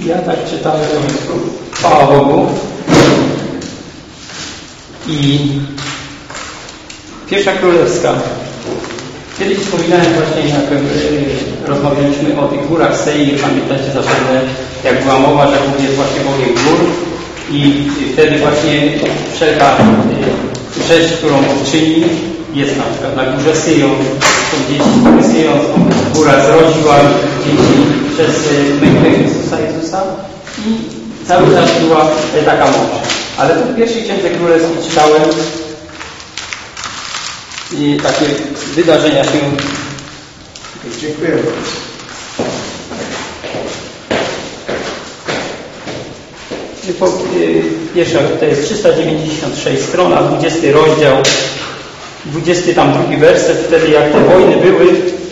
Ja tak czytałem, chwała Bogu. I Pierwsza Królewska. Kiedyś wspominałem właśnie, jak rozmawialiśmy o tych górach Seir. Pamiętacie zapewne, jak była mowa, że Bóg jest właśnie Bogiem gór. I wtedy właśnie wszelka rzecz, którą czyni, jest na przykład na górze Syjon. Są dzieci, które Syjon, góra zrodziła dzieci przez mękę Chrystusa Jezusa. I cały czas była taka mowa. Ale tu w pierwszej księdze królewskiej czytałem i takie wydarzenia się... Dziękuję. Pierwsza, to jest 396 strona, 20 rozdział, 22 werset, wtedy jak te wojny były,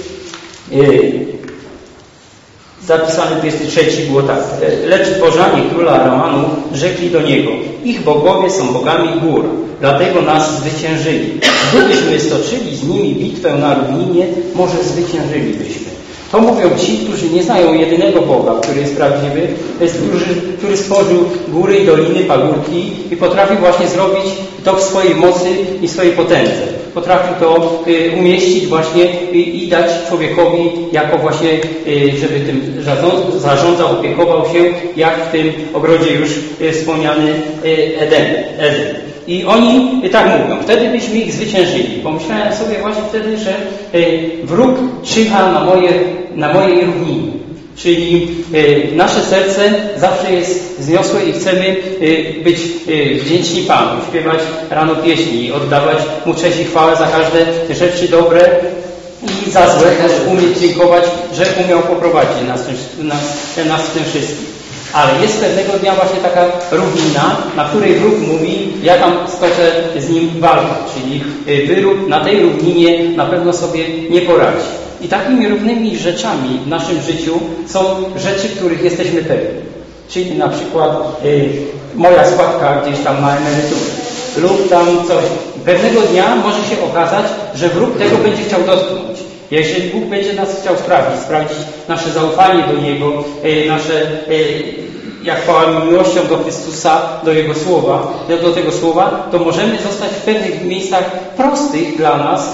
zapisany 23 było tak. Lecz dworzanie króla Aramanów rzekli do niego: ich bogowie są bogami gór, dlatego nas zwyciężyli. Gdybyśmy stoczyli z nimi bitwę na równinie, może zwyciężylibyśmy. To mówią ci, którzy nie znają jedynego Boga, który jest prawdziwy, który stworzył góry i doliny, pagórki i potrafił właśnie zrobić to w swojej mocy i swojej potędze. Potrafił to umieścić właśnie i dać człowiekowi jako właśnie, żeby tym zarządzał, opiekował się, jak w tym ogrodzie już wspomniany Eden. I oni tak mówią: wtedy byśmy ich zwyciężyli. Pomyślałem sobie właśnie wtedy, że wróg czyha na mojej równinie. Czyli nasze serce zawsze jest wzniosłe i chcemy być wdzięczni Panu, śpiewać rano pieśni, oddawać Mu cześć i chwałę za każde rzeczy dobre i za złe też umieć dziękować, że umiał poprowadzić nas w tym wszystkim. Ale jest pewnego dnia właśnie taka równina, na której wróg mówi: ja tam stoczę z nim walkę, czyli wyrób na tej równinie na pewno sobie nie poradzi. I takimi równymi rzeczami w naszym życiu są rzeczy, których jesteśmy pewni. Czyli na przykład moja składka gdzieś tam na emeryturę lub tam coś. Pewnego dnia może się okazać, że wróg tego będzie chciał dotknąć. Jeżeli Bóg będzie nas chciał sprawdzić nasze zaufanie do Niego, nasze, jak chwała miłością do Chrystusa, do Jego Słowa, do tego Słowa, to możemy zostać w pewnych miejscach prostych dla nas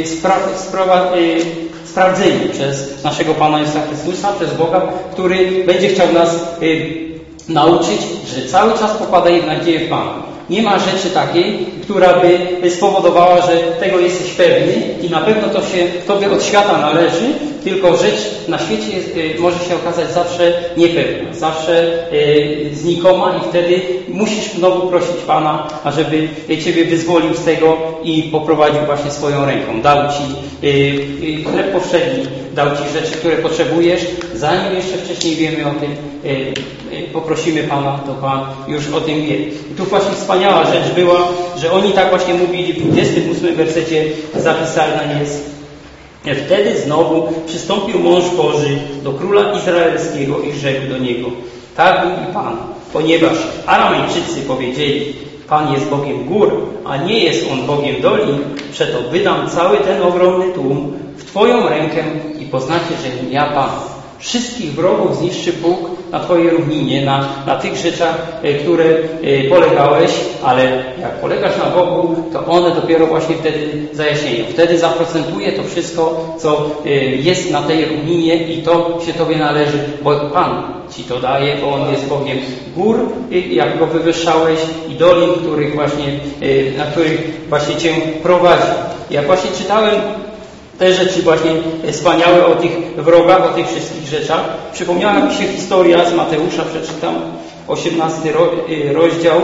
sprawdzeni przez naszego Pana Jezusa Chrystusa, przez Boga, który będzie chciał nas nauczyć, że cały czas pokładaj nadzieję w Panu. Nie ma rzeczy takiej, która by spowodowała, że tego jesteś pewny i na pewno to się Tobie od świata należy, tylko rzecz na świecie może się okazać zawsze niepewna, zawsze znikoma i wtedy musisz znowu prosić Pana, ażeby Ciebie wyzwolił z tego i poprowadził właśnie swoją ręką. Dał Ci chleb powszedni, dał Ci rzeczy, które potrzebujesz, zanim jeszcze wcześniej wiemy o tym, poprosimy Pana, to Pan już o tym wie. I tu właśnie wspaniała rzecz była, że oni tak właśnie mówili w 28 wersecie zapisane jest: wtedy znowu przystąpił mąż Boży do króla izraelskiego i rzekł do niego: tak mówi Pan, ponieważ Aramejczycy powiedzieli: Pan jest Bogiem gór, a nie jest On Bogiem dolin, przeto wydam cały ten ogromny tłum w Twoją rękę i poznacie, że ja Pan. Wszystkich wrogów zniszczy Bóg na Twojej równinie, na tych rzeczach, które polegałeś, ale jak polegasz na Bogu, to one dopiero właśnie wtedy zajaśnieją. Wtedy zaprocentuje to wszystko, co jest na tej równinie i to się Tobie należy, bo Pan Ci to daje, bo On jest Bogiem gór, jak Go wywyższałeś, i dolin, na których właśnie Cię prowadzi. Jak właśnie czytałem te rzeczy właśnie wspaniałe o tych wrogach, o tych wszystkich rzeczach, przypomniała mi się historia z Mateusza, przeczytam 18 rozdział.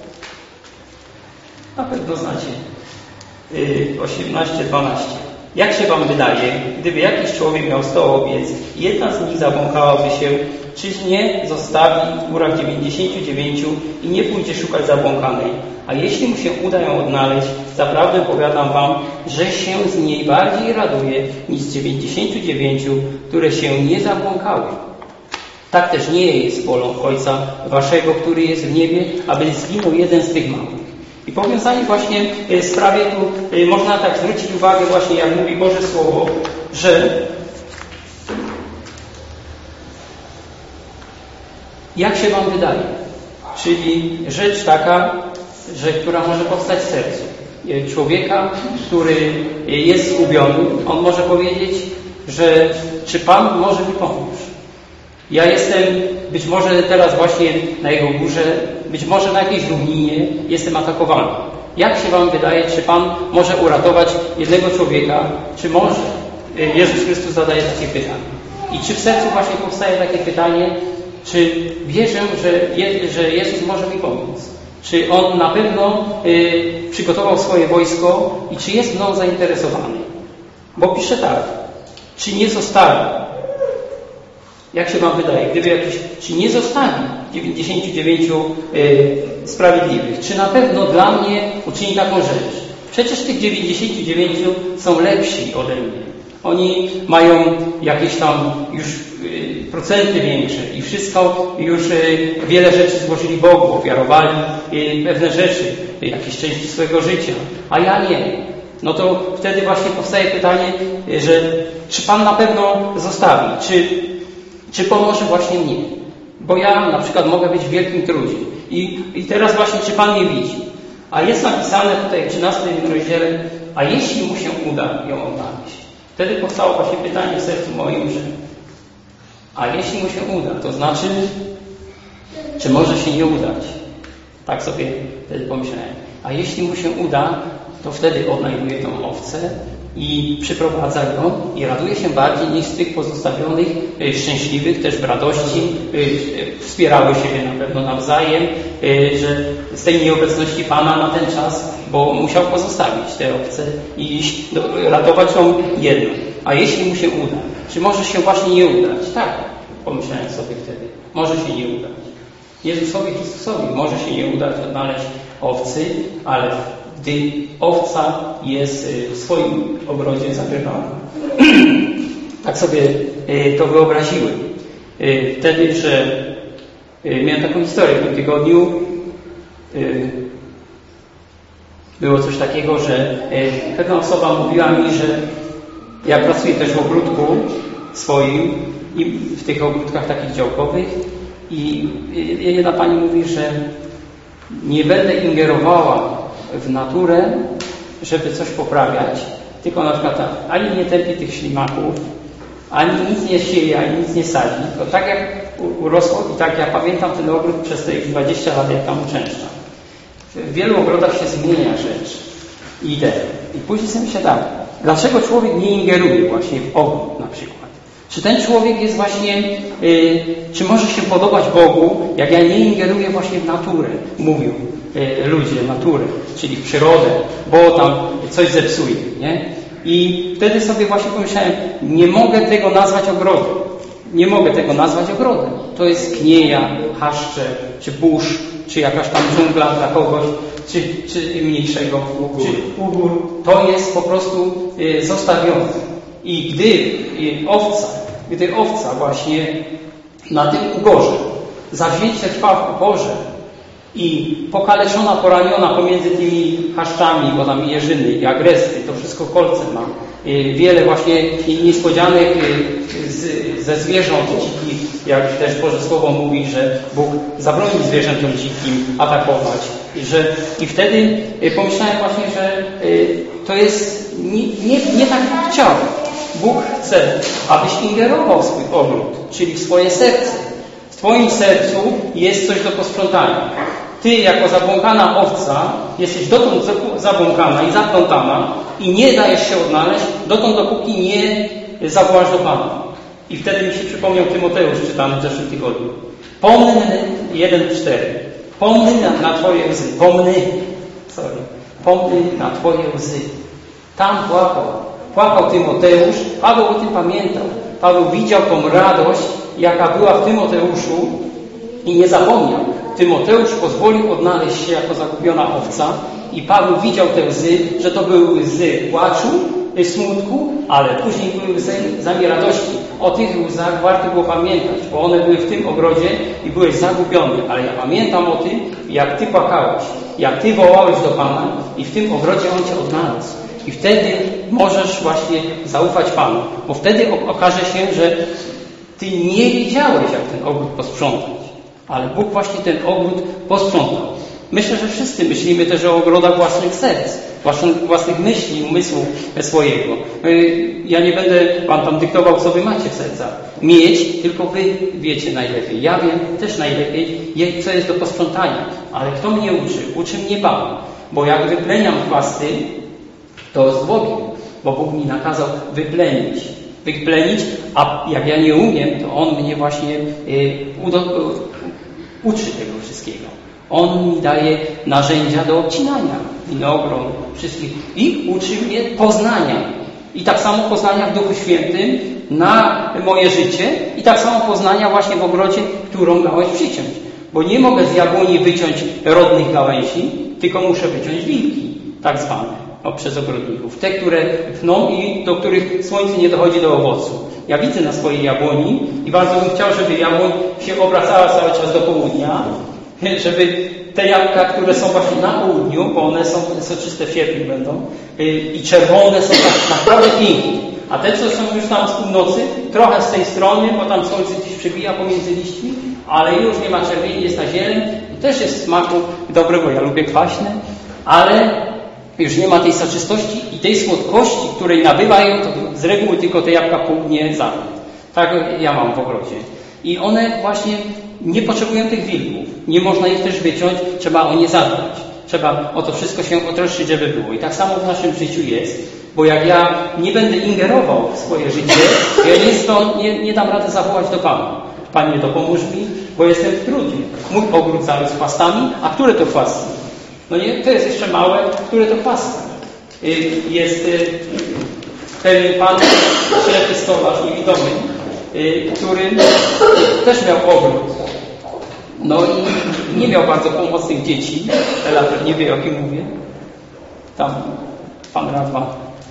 Na pewno znacie. 18-12. Jak się Wam wydaje, gdyby jakiś człowiek miał 100 owiec i jedna z nich zabłąkałaby się, czyż nie zostawi w górach 99 i nie pójdzie szukać zabłąkanej? A jeśli mu się uda ją odnaleźć, zaprawdę powiadam Wam, że się z niej bardziej raduje niż z 99, które się nie zabłąkały. Tak też nie jest wolą Ojca Waszego, który jest w niebie, aby zginął jeden z tych małych. I powiązanie właśnie sprawie tu można tak zwrócić uwagę właśnie, jak mówi Boże Słowo, że Jak się wam wydaje? Czyli rzecz taka, która może powstać w sercu człowieka, który jest zgubiony. On może powiedzieć, że czy Pan może mi pomóc? Ja jestem być może teraz właśnie na Jego górze, być może na jakiejś równinie jestem atakowany. Jak się wam wydaje, czy Pan może uratować jednego człowieka? Czy może? Jezus Chrystus zadaje takie pytanie. I czy w sercu właśnie powstaje takie pytanie, czy wierzę, że Jezus może mi pomóc? Czy On na pewno przygotował swoje wojsko i czy jest mną zainteresowany? Bo pisze tak, czy nie zostawi? Jak się wam wydaje? Czy nie zostawi 99 sprawiedliwych? Czy na pewno dla mnie uczyni taką rzecz? Przecież tych 99 są lepsi ode mnie. Oni mają jakieś tam już procenty większe i wszystko już wiele rzeczy złożyli Bogu, ofiarowali pewne rzeczy, jakieś części swojego życia, a ja nie. No to wtedy właśnie powstaje pytanie, że czy Pan na pewno zostawi, czy pomoże właśnie mnie? Bo ja na przykład mogę być w wielkim trudzie. I teraz właśnie, czy Pan mnie widzi? A jest napisane tutaj w 13 rozdziale, a jeśli mu się uda ją odnaleźć? Wtedy powstało właśnie pytanie w sercu moim, że a jeśli mu się uda, to znaczy, czy może się nie udać? Tak sobie wtedy pomyślałem. A jeśli mu się uda, to wtedy odnajduje tą owcę i przyprowadza ją i raduje się bardziej niż z tych pozostawionych, szczęśliwych też w radości, wspierały siebie na pewno nawzajem, że z tej nieobecności Pana na ten czas, bo musiał pozostawić te owce i iść, ratować tą jedną. A jeśli mu się uda, czy może się właśnie nie udać? Tak, pomyślałem sobie wtedy, może się nie udać. Jezusowi Chrystusowi może się nie udać odnaleźć owcy, ale gdy owca jest w swoim ogrodzie zakrywana. Tak sobie to wyobraziłem. Wtedy, że miałem taką historię w tym tygodniu. Było coś takiego, że pewna osoba mówiła mi, że ja pracuję też w ogródku swoim i w tych ogródkach takich działkowych i jedna pani mówi, że nie będę ingerowała w naturę, żeby coś poprawiać, tylko na przykład ani nie tępi tych ślimaków, ani nic nie sieje, ani nic nie sadzi. To tak jak urosło i tak ja pamiętam ten ogród przez te 20 lat, jak tam uczęszczam. W wielu ogrodach się zmienia rzecz i idea. I później sobie myślę tak, dlaczego człowiek nie ingeruje właśnie w ogród na przykład? Czy ten człowiek jest właśnie, czy może się podobać Bogu, jak ja nie ingeruję właśnie w naturę, mówią ludzie, naturę, czyli w przyrodę, bo tam coś zepsuje, nie? I wtedy sobie właśnie pomyślałem, nie mogę tego nazwać ogrodem. Nie mogę tego nazwać ogrodem. To jest knieja, chaszcze, czy burz, czy jakaś tam dżungla dla kogoś, czy mniejszego, czy ugór. To jest po prostu zostawione. I gdy owca właśnie na tym ugorze zawzięcie trwa w ugorze i pokaleczona, poraniona pomiędzy tymi chaszczami, bo tam jeżyny i agresy, to wszystko kolce ma, wiele właśnie niespodzianek ze zwierząt dzikich, jak też Boże Słowo mówi, że Bóg zabroni zwierzętom dzikim atakować. I wtedy pomyślałem właśnie, że to jest nie tak jak chciał. Bóg chce, abyś ingerował w swój ogród, czyli w swoje serce. W twoim sercu jest coś do posprzątania. Ty jako zabłąkana owca jesteś dotąd zabłąkana i zaplątana i nie dajesz się odnaleźć dotąd, dopóki nie zawołasz do Pana. I wtedy mi się przypomniał Tymoteusz, czytany w zeszłym tygodniu. Pomny 1:4. Pomny na Twoje łzy. Pomny na Twoje łzy. Tam płakał Tymoteusz. Paweł o tym pamiętał. Paweł widział tą radość, jaka była w Tymoteuszu i nie zapomniał. Tymoteusz pozwolił odnaleźć się jako zagubiona owca i Paweł widział te łzy, że to były łzy płaczu, smutku, ale później były łzy radości. O tych łzach warto było pamiętać, bo one były w tym ogrodzie i byłeś zagubiony. Ale ja pamiętam o tym, jak Ty płakałeś, jak Ty wołałeś do Pana i w tym ogrodzie On Cię odnalazł. I wtedy możesz właśnie zaufać Panu, bo wtedy okaże się, że Ty nie wiedziałeś, jak ten ogród posprzątać. Ale Bóg właśnie ten ogród posprzątał. Myślę, że wszyscy myślimy też o ogrodach własnych serc, własnych myśli, umysłu swojego. Ja nie będę wam tam dyktował, co wy macie w sercach. Mieć, tylko wy wiecie najlepiej. Ja wiem też najlepiej, co jest do posprzątania. Ale kto mnie uczy? Uczy mnie Pan. Bo jak wypleniam chwasty, to z Bogiem. Bo Bóg mi nakazał wyplenić, a jak ja nie umiem, to On mnie właśnie uczy tego wszystkiego. On mi daje narzędzia do obcinania winogron, wszystkich i uczy mnie poznania. I tak samo poznania w Duchu Świętym na moje życie i tak samo poznania właśnie w ogrodzie, którą gałąź przyciąć. Bo nie mogę z jabłoni wyciąć rodnych gałęzi, tylko muszę wyciąć wilki, tak zwane, przez ogrodników. Te, które pchną i do których słońce nie dochodzi do owocu. Ja widzę na swojej jabłoni i bardzo bym chciał, żeby jabłoń się obracała cały czas do południa, żeby te jabłka, które są właśnie na południu, bo one są soczyste w sierpniu będą i czerwone są tak naprawdę piękne. A te, co są już tam z północy, trochę z tej strony, bo tam słońce gdzieś przebija pomiędzy liśćmi, ale już nie ma czerwieni, jest na zieleń. I też jest w smaku dobrego, ja lubię kwaśne, ale już nie ma tej soczystości i tej słodkości, której nabywają, to z reguły tylko te jabłka południe-zachód. Tak ja mam w ogrodzie. I one właśnie nie potrzebują tych wilków. Nie można ich też wyciąć, trzeba o nie zadbać. Trzeba o to wszystko się otroszczyć, żeby było. I tak samo w naszym życiu jest, bo jak ja nie będę ingerował w swoje życie, ja nie dam rady zawołać do Pana. Panie, dopomóż mi, bo jestem w trudzie. Mój ogród zarósł chwastami, a które to chwasty? No nie, to jest jeszcze małe, które to chwasty. Jest pewien pan, ślepy stolarz, niewidomy, który też miał ogród. No i nie miał bardzo pomocnych dzieci. Elater nie wie, o kim mówię. Tam pan Radwa.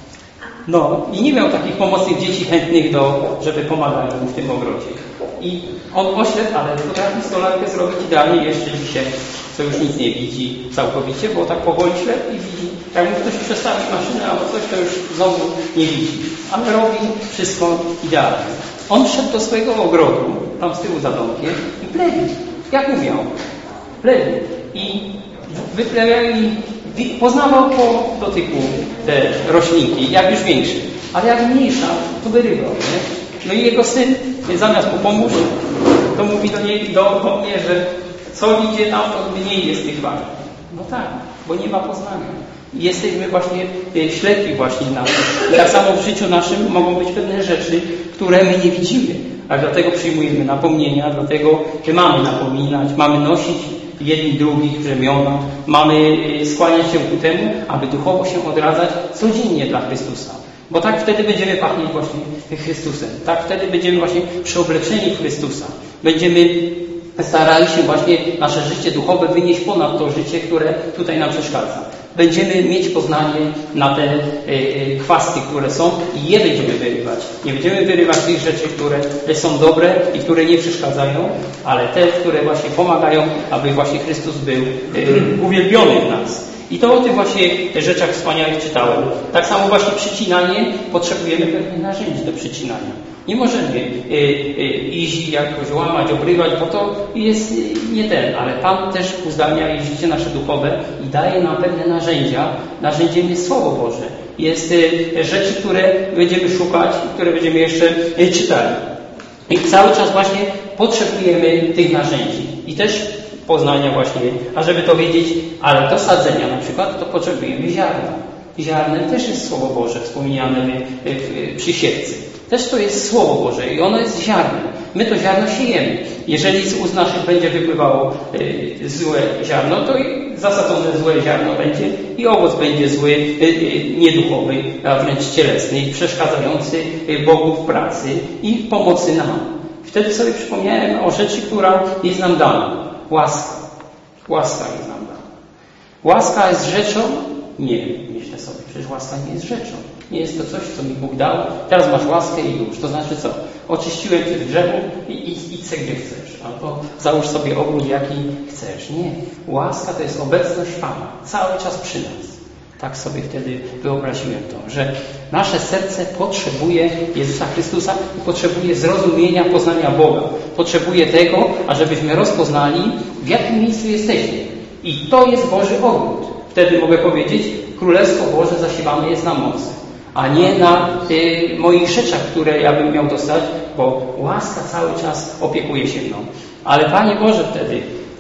No i nie miał takich pomocnych dzieci chętnych żeby pomagać mu w tym ogrodzie. I on oślepł, ale potrafi stolarkę zrobić idealnie jeszcze dzisiaj, co już nic nie widzi całkowicie, bo tak powoli ślep i widzi. Jak mu ktoś przestawi maszynę albo coś, to już znowu nie widzi. Ale robi wszystko idealnie. On szedł do swojego ogrodu, tam z tyłu za domkiem i plewił. Jak umiał? Plewił. I wyplewiał i poznawał po dotyku te roślinki, jak już większe. Ale jak mniejsza, to wyrywał. Nie? No i jego syn, zamiast mu pomóc, to mówi do mnie, że co idzie tam, to mniej jest tych wagi. No tak, bo nie ma poznania. Jesteśmy właśnie ślepi właśnie na to. I tak samo w życiu naszym mogą być pewne rzeczy, które my nie widzimy. A dlatego przyjmujemy napomnienia, dlatego mamy napominać, mamy nosić jedni drugich brzemiona, mamy skłaniać się ku temu, aby duchowo się odradzać codziennie dla Chrystusa. Bo tak wtedy będziemy pachnieć właśnie Chrystusem. Tak wtedy będziemy właśnie przeobleczeni w Chrystusa. Będziemy starali się właśnie nasze życie duchowe wynieść ponad to życie, które tutaj nam przeszkadza. Będziemy mieć poznanie na te chwasty, które są i je będziemy wyrywać. Nie będziemy wyrywać tych rzeczy, które są dobre i które nie przeszkadzają, ale te, które właśnie pomagają, aby właśnie Chrystus był uwielbiony w nas. I to o tych właśnie rzeczach wspaniałych czytałem. Tak samo właśnie przycinanie, potrzebujemy pewnych narzędzi do przycinania. Nie możemy iść jakoś łamać, obrywać, bo to jest nie ten, ale Pan też uzdalnia i życie nasze duchowe i daje nam pewne narzędzia. Narzędziem jest Słowo Boże. Jest rzeczy, które będziemy szukać, które będziemy jeszcze czytali. I cały czas właśnie potrzebujemy tych narzędzi. I też poznania właśnie, a żeby to wiedzieć, ale do sadzenia na przykład, to potrzebujemy ziarna. Ziarnem też jest Słowo Boże wspomniane przy siewcy. Też to jest Słowo Boże i ono jest ziarnem. My to ziarno siejemy. Jeżeli z ust naszych będzie wypływało złe ziarno, to i zasadzone złe ziarno będzie i owoc będzie zły, nieduchowy, a wręcz cielesny i przeszkadzający Bogu w pracy i w pomocy nam. Wtedy sobie przypomniałem o rzeczy, która jest nam dana. Łaska. Łaska jest nam dana. Łaska jest rzeczą? Nie, myślę sobie, przecież łaska nie jest rzeczą. Nie jest to coś, co mi Bóg dał. Teraz masz łaskę i już. To znaczy co? Oczyściłem cię z grzechu i idź se gdzie chcesz. Albo załóż sobie ogród, jaki chcesz. Nie. Łaska to jest obecność Pana. Cały czas przy nas. Tak sobie wtedy wyobraziłem to, że nasze serce potrzebuje Jezusa Chrystusa i potrzebuje zrozumienia, poznania Boga. Potrzebuje tego, ażebyśmy rozpoznali, w jakim miejscu jesteśmy. I to jest Boży ogród. Wtedy mogę powiedzieć, Królestwo Boże zasiewane jest na mocy, a nie na moich rzeczach, które ja bym miał dostać, bo łaska cały czas opiekuje się mną. Ale Panie Boże wtedy,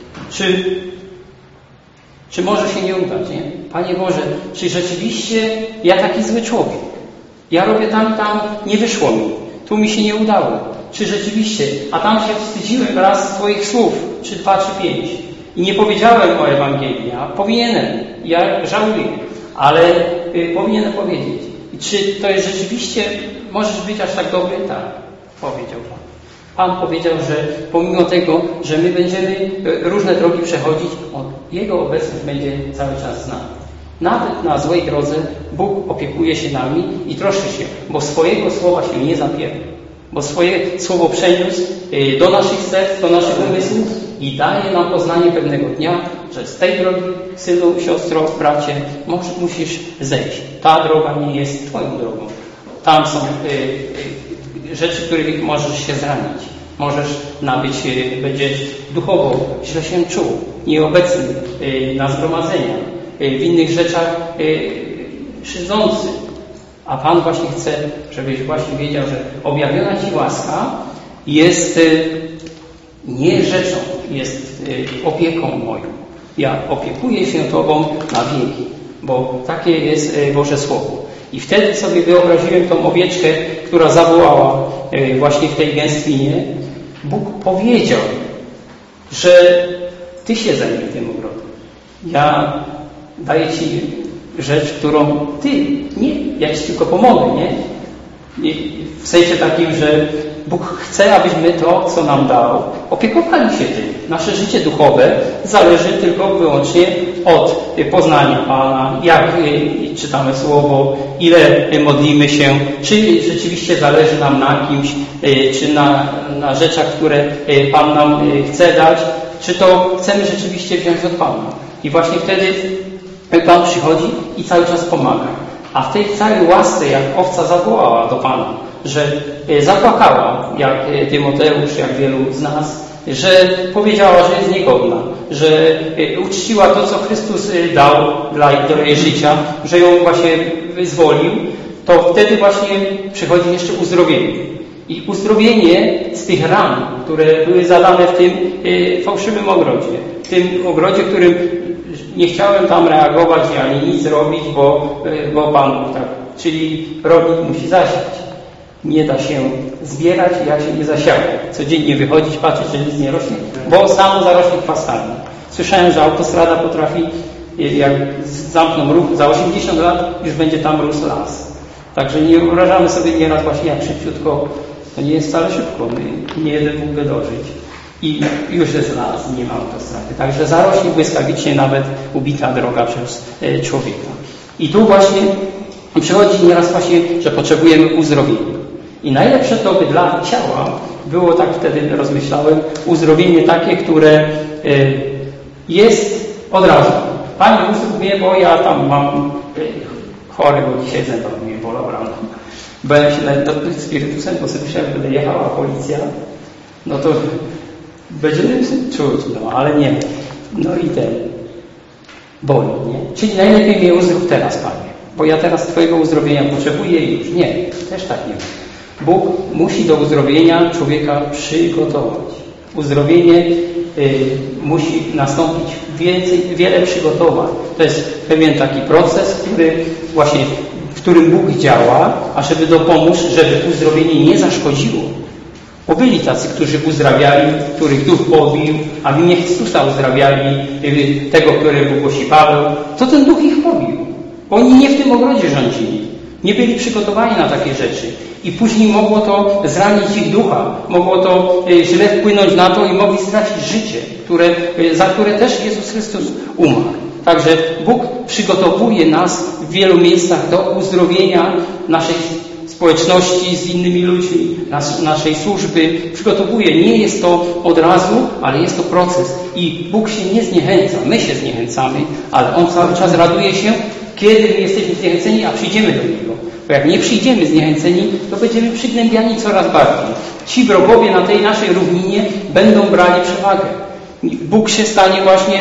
czy może się nie udać, nie? Panie Boże, czy rzeczywiście ja taki zły człowiek? Ja robię tam, nie wyszło mi. Tu mi się nie udało. Czy rzeczywiście, a tam się wstydziłem raz z Twoich słów, czy 2, czy 5. I nie powiedziałem o Ewangelii, a powinienem. Ja żałuję, ale powinienem powiedzieć. I czy to jest rzeczywiście, możesz być aż tak dobry? Tak, powiedział Pan. Pan powiedział, że pomimo tego, że my będziemy różne drogi przechodzić, Jego obecność będzie cały czas z nami. Nawet na złej drodze Bóg opiekuje się nami i troszczy się, bo swojego słowa się nie zapiera. Bo swoje słowo przeniósł do naszych serc, do naszych umysłów i daje nam poznanie pewnego dnia, że z tej drogi, synu, siostro, bracie, musisz zejść. Ta droga nie jest Twoją drogą. Tam są rzeczy, których możesz się zranić. Możesz będziesz duchowo źle się czuł, nieobecny na zgromadzeniach, w innych rzeczach szydzący. A Pan właśnie chce, żebyś właśnie wiedział, że objawiona Ci łaska jest nie rzeczą, jest opieką moją. Ja opiekuję się Tobą na wieki, bo takie jest Boże Słowo. I wtedy sobie wyobraziłem tą owieczkę, która zawołała właśnie w tej gęstwinie. Bóg powiedział, że Ty się zajmij tym ogrodem. Ja daję Ci rzecz, którą Ty, nie, ja Ci tylko pomogę, nie? W sensie takim, że Bóg chce, abyśmy to, co nam dał, opiekowali się tym. Nasze życie duchowe zależy tylko wyłącznie od poznania Pana, jak czytamy Słowo, ile modlimy się, czy rzeczywiście zależy nam na kimś, czy na rzeczach, które Pan nam chce dać, czy to chcemy rzeczywiście wziąć od Pana. I właśnie wtedy Pan przychodzi i cały czas pomaga. A w tej całej łasce, jak owca zawołała do Pana, że zapłakała, jak Tymoteusz, jak wielu z nas, że powiedziała, że jest niegodna, że uczciła to, co Chrystus dał do jej życia, że ją właśnie wyzwolił, to wtedy właśnie przychodzi jeszcze uzdrowienie. I uzdrowienie z tych ran, które były zadane w tym fałszywym ogrodzie. W tym ogrodzie, którym nie chciałem tam reagować ani nic robić, bo Pan Bóg tak. Czyli rolnik musi zasiać. Nie da się zbierać, jak się nie zasiało. Codziennie wychodzić, patrzeć, czy nic nie rośnie, bo samo zarośnie chwastami. Słyszałem, że autostrada potrafi, jak zamkną ruch, za 80 lat już będzie tam rósł las. Także nie wyobrażamy sobie nieraz właśnie jak szybciutko, to nie jest wcale szybko, nie jeden mógłby dożyć. I już jest las, nie ma autostrady. Także zarośnie błyskawicznie nawet ubita droga przez człowieka. I tu właśnie przychodzi nieraz właśnie, że potrzebujemy uzdrowienia. I najlepsze to by dla ciała było, tak wtedy rozmyślałem, uzdrowienie takie, które jest od razu. Panie, uzdrów mnie, bo ja tam mam chory, bo dzisiaj zęba mnie bolał rano. Bałem się nawet dotknąć spirytusem, bo sobie myślałem, że będę jechała policja, no to będziemy czuć, no ale nie. No i boli, nie? Czyli najlepiej mnie uzdrów teraz, Panie, bo ja teraz Twojego uzdrowienia potrzebuję i już. Nie, też tak nie ma. Bóg musi do uzdrowienia człowieka przygotować. Uzdrowienie musi nastąpić wiele przygotowań. To jest pewien taki proces, w którym Bóg działa, a żeby dopomóż, żeby uzdrowienie nie zaszkodziło. Bo byli tacy, którzy uzdrawiali, których duch pobił, a w imię Chrystusa uzdrawiali tego, którego głosi Paweł, to ten duch ich pobił. Bo oni nie w tym ogrodzie rządzili. Nie byli przygotowani na takie rzeczy. I później mogło to zranić ich ducha. Mogło to źle wpłynąć na to i mogli stracić życie, za które też Jezus Chrystus umarł. Także Bóg przygotowuje nas w wielu miejscach do uzdrowienia naszej społeczności z innymi ludźmi, naszej służby. Przygotowuje. Nie jest to od razu, ale jest to proces. I Bóg się nie zniechęca. My się zniechęcamy, ale On cały czas raduje się kiedy my jesteśmy zniechęceni, a przyjdziemy do Niego. Bo jak nie przyjdziemy zniechęceni, to będziemy przygnębiani coraz bardziej. Ci wrogowie na tej naszej równinie będą brali przewagę. Bóg się stanie właśnie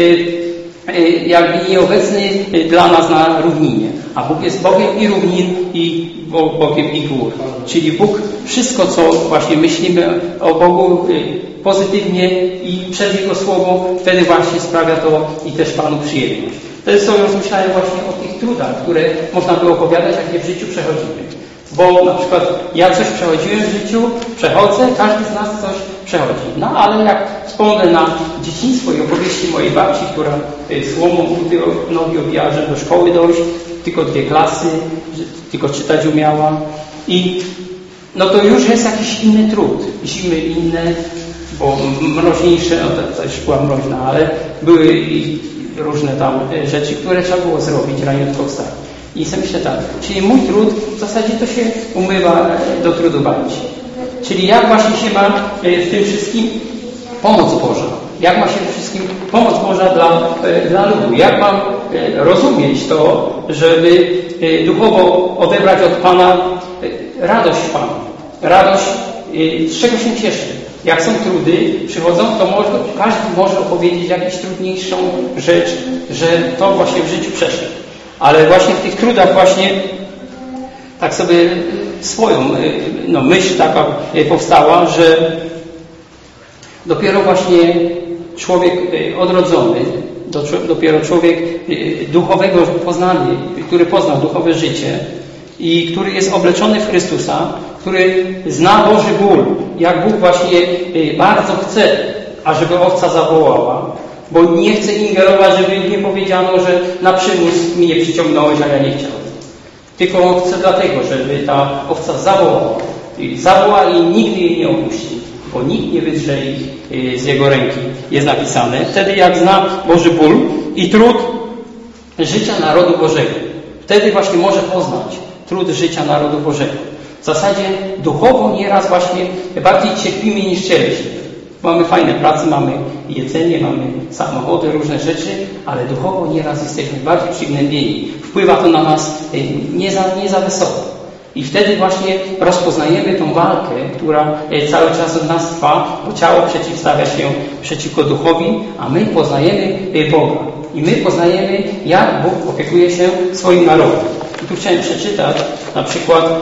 jakby nieobecny dla nas na równinie. A Bóg jest Bogiem i równin i Bogiem i gór. Czyli Bóg wszystko, co właśnie myślimy o Bogu pozytywnie i przez Jego Słowo, wtedy właśnie sprawia to i też Panu przyjemność. Wtedy sobie rozmyślałem właśnie o tych trudach, które można by opowiadać, jakie w życiu przechodzimy. Bo na przykład ja coś przechodziłem w życiu, przechodzę, każdy z nas coś przechodzi. No ale jak wspomnę na dzieciństwo i opowieści mojej babci, która słomą nogi obijała, żeby do szkoły dojść, tylko 2 klasy, tylko czytać umiała. I no to już jest jakiś inny trud. Zimy inne, bo mroźniejsze, no to też była mroźna, ale były i różne tam rzeczy, które trzeba było zrobić, raniutko wstać. I sobie myślę tak, czyli mój trud w zasadzie to się umywa do trudu bawić. Czyli jak właśnie się ma w tym wszystkim pomoc Boża? Jak ma się w tym wszystkim pomoc Boża dla ludu? Jak mam rozumieć to, żeby duchowo odebrać od Pana radość w Panu? Radość, z czego się cieszę? Jak są trudy, przychodzą, to każdy może opowiedzieć jakąś trudniejszą rzecz, że to właśnie w życiu przeszedł. Ale właśnie w tych trudach właśnie tak sobie swoją myśl taka powstała, że dopiero właśnie człowiek odrodzony, dopiero człowiek duchowego poznany, który poznał duchowe życie i który jest obleczony w Chrystusa, który zna Boży ból, jak Bóg właśnie bardzo chce, ażeby owca zawołała, bo nie chce ingerować, żeby nie powiedziano, że na przymus mnie przyciągnąłeś, a ja nie chciałem. Tylko chce dlatego, żeby ta owca zawoła i nigdy jej nie opuści, bo nikt nie wydrze ich z jego ręki. Jest napisane. Wtedy jak zna Boży ból i trud życia narodu Bożego. Wtedy właśnie może poznać trud życia narodu Bożego. W zasadzie duchowo nieraz właśnie bardziej cierpimy niż cieleśnie. Mamy fajne prace, mamy jedzenie, mamy samochody, różne rzeczy, ale duchowo nieraz jesteśmy bardziej przygnębieni. Wpływa to na nas nie za wysoko. I wtedy właśnie rozpoznajemy tą walkę, która cały czas od nas trwa, bo ciało przeciwstawia się przeciwko duchowi, a my poznajemy Boga. I my poznajemy, jak Bóg opiekuje się swoim narodem. I tu chciałem przeczytać na przykład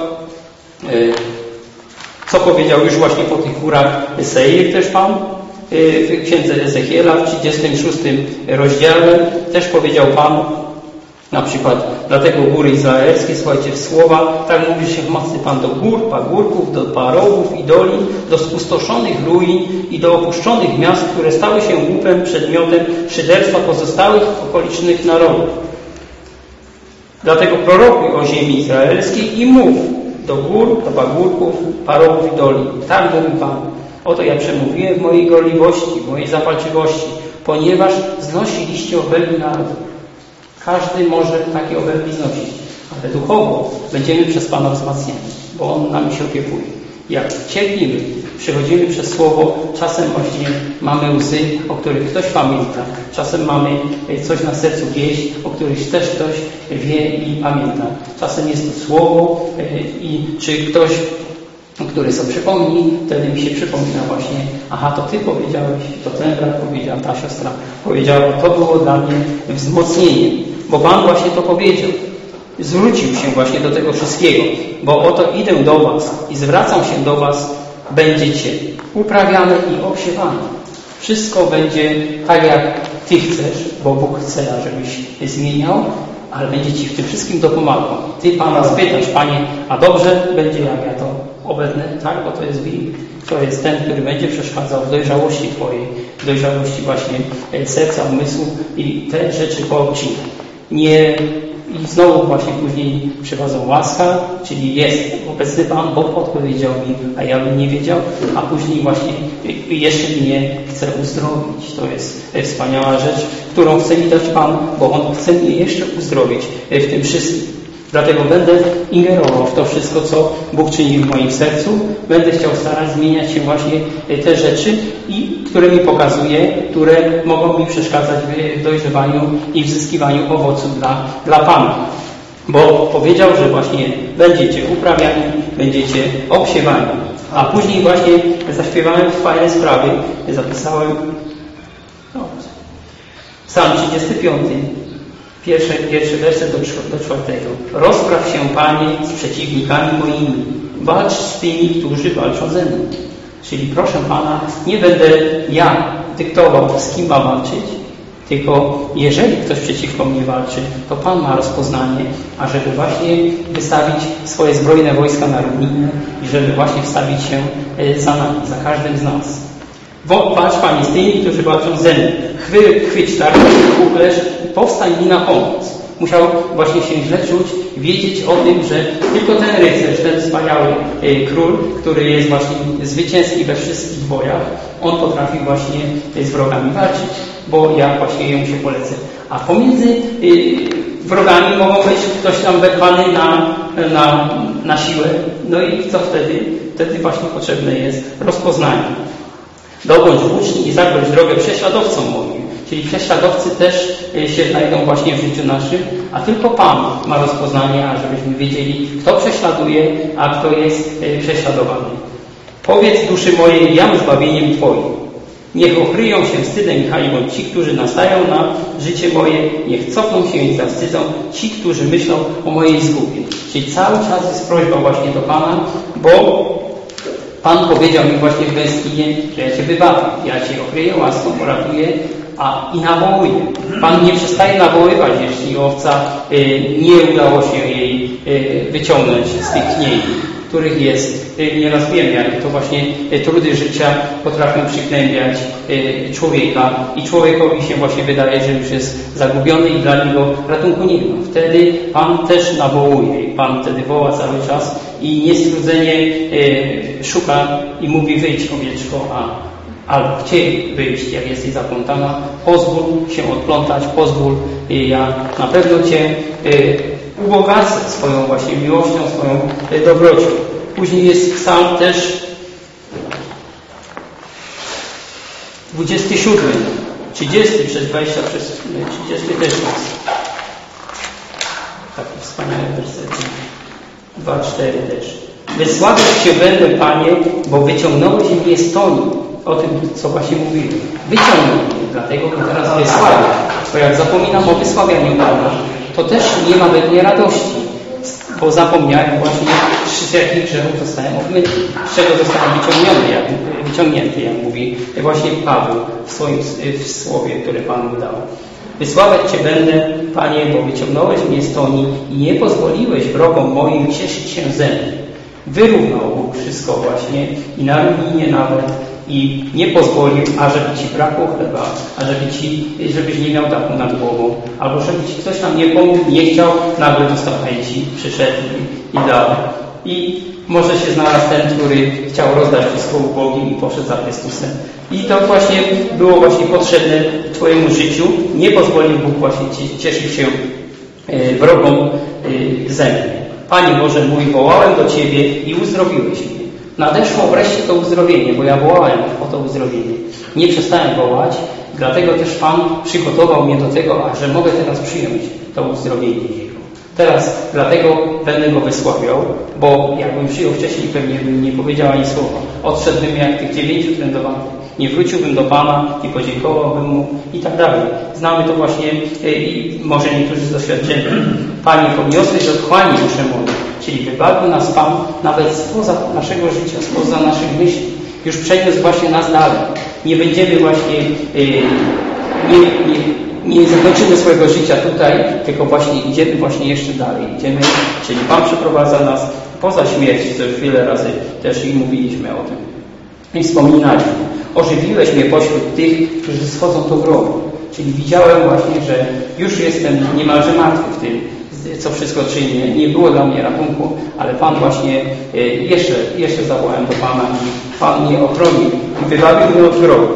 co powiedział już właśnie po tych górach Seir też Pan w księdze Ezechiela w 36 rozdziale też powiedział Pan na przykład dlatego góry izraelskie, słuchajcie w słowa, tak mówi się mocny Pan do gór, pagórków, do parowów i dolin, do spustoszonych ruin i do opuszczonych miast, które stały się łupem, przedmiotem szyderstwa pozostałych okolicznych narodów. Dlatego prorokuj o ziemi izraelskiej i mów do gór, do pagórków, parowów i dolin. Tak mówi Pan. Oto ja przemówiłem w mojej gorliwości, w mojej zapalczywości, ponieważ znosiliście obelgi narodu. Każdy może takie obelgi znosić, ale duchowo będziemy przez Pana wzmacniani, bo On nami się opiekuje. Jak cierpimy, przechodzimy przez Słowo, czasem właśnie mamy łzy, o których ktoś pamięta, czasem mamy coś na sercu wieść, o których też ktoś wie i pamięta. Czasem jest to Słowo czy ktoś, który sobie przypomni, wtedy mi się przypomina właśnie, aha, to Ty powiedziałeś, to ten brat powiedział, ta siostra powiedziała, to było dla mnie wzmocnieniem, bo Pan właśnie to powiedział. Zwrócił się właśnie do tego wszystkiego, bo oto idę do Was i zwracam się do Was, będziecie uprawiane i obsiewane. Wszystko będzie tak, jak Ty chcesz, bo Bóg chce, żebyś zmieniał, ale będzie Ci w tym wszystkim dopomagał. Ty Pana spytasz, Panie, a dobrze będzie, jak ja to obetnę? Tak, bo to jest wilk. To jest ten, który będzie przeszkadzał w dojrzałości Twojej, w dojrzałości właśnie serca, umysłu i te rzeczy poobcinaj. I znowu właśnie później przychodzą łaska, czyli jest obecny Pan, Bóg odpowiedział mi, a ja bym nie wiedział, a później właśnie jeszcze mnie chce uzdrowić. To jest wspaniała rzecz, którą chce mi dać Pan, bo On chce mnie jeszcze uzdrowić w tym wszystkim. Dlatego będę ingerował w to wszystko, co Bóg czyni w moim sercu. Będę chciał starać zmieniać się właśnie te rzeczy, które mi pokazuje, które mogą mi przeszkadzać w dojrzewaniu i w zyskiwaniu owoców dla Pana. Bo powiedział, że właśnie będziecie uprawiani, będziecie obsiewani. A później właśnie zaśpiewałem fajne sprawy, zapisałem Psalm 35, pierwszy werset do 4. Rozpraw się, Panie, z przeciwnikami moimi. Walcz z tymi, którzy walczą ze mną. Czyli proszę Pana, nie będę ja dyktował, z kim ma walczyć, tylko jeżeli ktoś przeciwko mnie walczy, to Pan ma rozpoznanie, ażeby właśnie wystawić swoje zbrojne wojska na równinę i żeby właśnie wstawić się za nami, za każdym z nas. Walcz, Panie, z tymi, którzy walczą ze mną. Chwyć tarczę, uchlerz i powstań mi na pomoc. Musiał właśnie się źle czuć, wiedzieć o tym, że tylko ten rycerz, ten wspaniały król, który jest właśnie zwycięski we wszystkich bojach, on potrafi właśnie z wrogami walczyć, bo ja właśnie jemu się polecę. A pomiędzy wrogami mogą być ktoś tam wepchany na siłę. No i co wtedy? Wtedy właśnie potrzebne jest rozpoznanie. Dogądź włóczni i zagłoś drogę prześladowcom moim. Czyli prześladowcy też się znajdą właśnie w życiu naszym, a tylko Pan ma rozpoznanie, ażebyśmy wiedzieli, kto prześladuje, a kto jest prześladowany. Powiedz duszy mojej, jam zbawieniem Twoim. Niech okryją się wstydem i hańbą ci, którzy nastają na życie moje, niech cofną się i zawstydzą ci, którzy myślą o mojej zgubie. Czyli cały czas jest prośba właśnie do Pana, bo Pan powiedział mi właśnie w Beskinie, że ja Cię wybawię, ja Cię okryję łaską, uratuję i nawołuję. Pan nie przestaje nawoływać, jeśli owca nie udało się jej wyciągnąć z tych kniei, których jest, nieraz wiemy, jak to właśnie trudy życia potrafią przygnębiać człowieka i człowiekowi się właśnie wydaje, że już jest zagubiony i dla niego ratunku nie ma. Wtedy Pan też nawołuje i Pan wtedy woła cały czas i niestrudzenie szuka i mówi: wyjdź, owieczko, albo chciej wyjść, jak jesteś zaplątana, pozwól się odplątać, pozwól, ja na pewno Cię ubogacę swoją właśnie miłością, swoją dobrocią. Później jest psalm też 27, 30 przez 20, przez 30 też jest. Takie wspaniałe wersety. 2-4 też. Wysławiać Cię będę, Panie, bo wyciągnąłeś mnie z toni. O tym, co właśnie mówiłem. Wyciągnął mnie, dlatego go teraz wysławię. Bo jak zapominam o wysławianiu Pana, to też nie ma we mnie radości, bo zapomniałem właśnie, z jakich grzechów zostałem obmyty, z czego zostałem wyciągnięty, jak mówi właśnie Paweł w słowie, które Pan mu dał. Wysławiać Cię będę, Panie, bo wyciągnąłeś mnie z toni i nie pozwoliłeś wrogom moim cieszyć się ze mną. Wyrównał Bóg wszystko właśnie i na równinie nawet i nie pozwolił, ażeby Ci brakło chleba, żebyś nie miał dachu nad głową, albo żeby Ci ktoś tam nie pomógł, nie chciał, nagle dostał chęci, przyszedł i dał. I może się znalazł ten, który chciał rozdać wszystko ubogim i poszedł za Chrystusem. I to właśnie było właśnie potrzebne w Twojemu życiu. Nie pozwolił Bóg właśnie cieszyć się wrogom ze mnie. Panie Boże mój, wołałem do Ciebie i uzdrowiłeś mnie. Nadeszło wreszcie to uzdrowienie, bo ja wołałem o to uzdrowienie. Nie przestałem wołać, dlatego też Pan przygotował mnie do tego, że mogę teraz przyjąć to uzdrowienie Jego. Teraz dlatego będę Go wysławiał, bo jakbym przyjął wcześniej, pewnie bym nie powiedział ani słowa. Odszedłbym jak tych 9 trędowanych. Nie wróciłbym do Pana i podziękowałbym Mu i tak dalej. Znamy to właśnie i może niektórzy z doświadczenia. Panie, podniosłeś otchłani duszę moją, czyli wybawił nas Pan nawet spoza naszego życia, spoza naszych myśli. Już przeniósł właśnie nas dalej. Nie będziemy właśnie, nie zakończymy swojego życia tutaj, tylko właśnie idziemy właśnie jeszcze dalej. Idziemy, czyli Pan przeprowadza nas poza śmierć, co już wiele razy też i mówiliśmy o tym. I wspominaliśmy. Ożywiłeś mnie pośród tych, którzy schodzą do grobu. Czyli widziałem właśnie, że już jestem niemalże martwy w tym, co wszystko czynię. Nie było dla mnie ratunku, ale Pan właśnie jeszcze zawołałem do Pana i Pan mnie ochronił i wybawił mnie od grobu.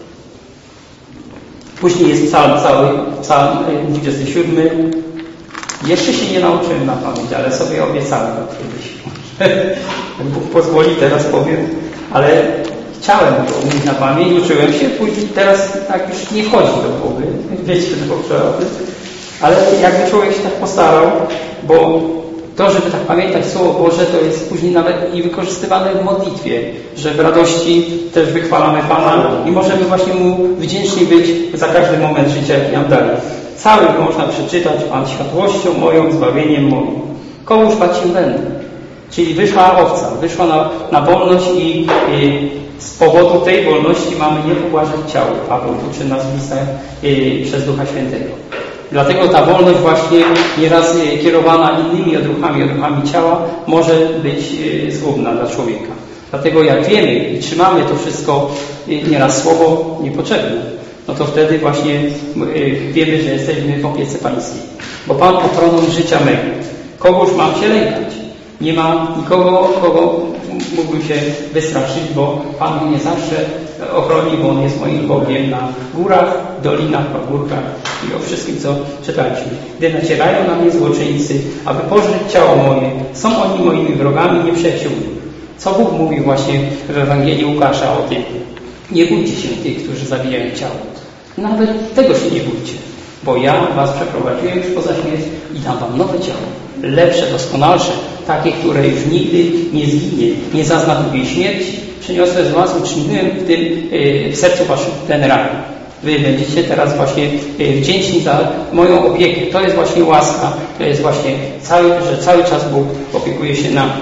Później jest psalm 27. Jeszcze się nie nauczyłem na pamięć, ale sobie obiecałem kiedyś. Jak Bóg pozwoli, teraz powiem, ale chciałem to umieć na pamięć, uczyłem się, później teraz tak już nie wchodzi do głowy, wiecie, o tym, ale jakby człowiek się tak postarał, bo to, żeby tak pamiętać Słowo Boże, to jest później nawet i wykorzystywane w modlitwie, że w radości też wychwalamy Pana i możemy właśnie Mu wdzięczni być za każdy moment życia, jaki nam daje. Cały można przeczytać: Pan światłością moją, zbawieniem moim. Komuż bać się będę? Czyli wyszła owca, wyszła na wolność i z powodu tej wolności mamy nie pobłażać ciału. Paweł uczy nas w listach przez Ducha Świętego. Dlatego ta wolność właśnie nieraz kierowana innymi odruchami ciała może być zgubna dla człowieka. Dlatego jak wiemy i trzymamy to wszystko, nieraz słowo niepotrzebne, no to wtedy właśnie wiemy, że jesteśmy w opiece Pańskiej. Bo Pan ochroną życia mego. Kogoż mam się lękać? Nie ma nikogo, kogo mógłbym się wystraszyć, bo Pan mnie zawsze ochroni, bo On jest moim Bogiem na górach, dolinach, pagórkach i o wszystkim, co czytaliśmy. Gdy nacierają na mnie złoczyńcy, aby pożreć ciało moje, są oni moimi wrogami, nieprzyjaciółmi. Co Bóg mówił właśnie w Ewangelii Łukasza o tym? Nie bójcie się tych, którzy zabijają ciało. Nawet tego się nie bójcie, bo ja was przeprowadziłem już poza śmierć i dam wam nowe ciało. Lepsze, doskonalsze, takie, które już nigdy nie zginie, nie zazna drugiej śmierci. Przyniosłem z was, uczyniłem w sercu waszym ten raj. Wy będziecie teraz właśnie wdzięczni za moją opiekę. To jest właśnie łaska, to jest właśnie że cały czas Bóg opiekuje się nami.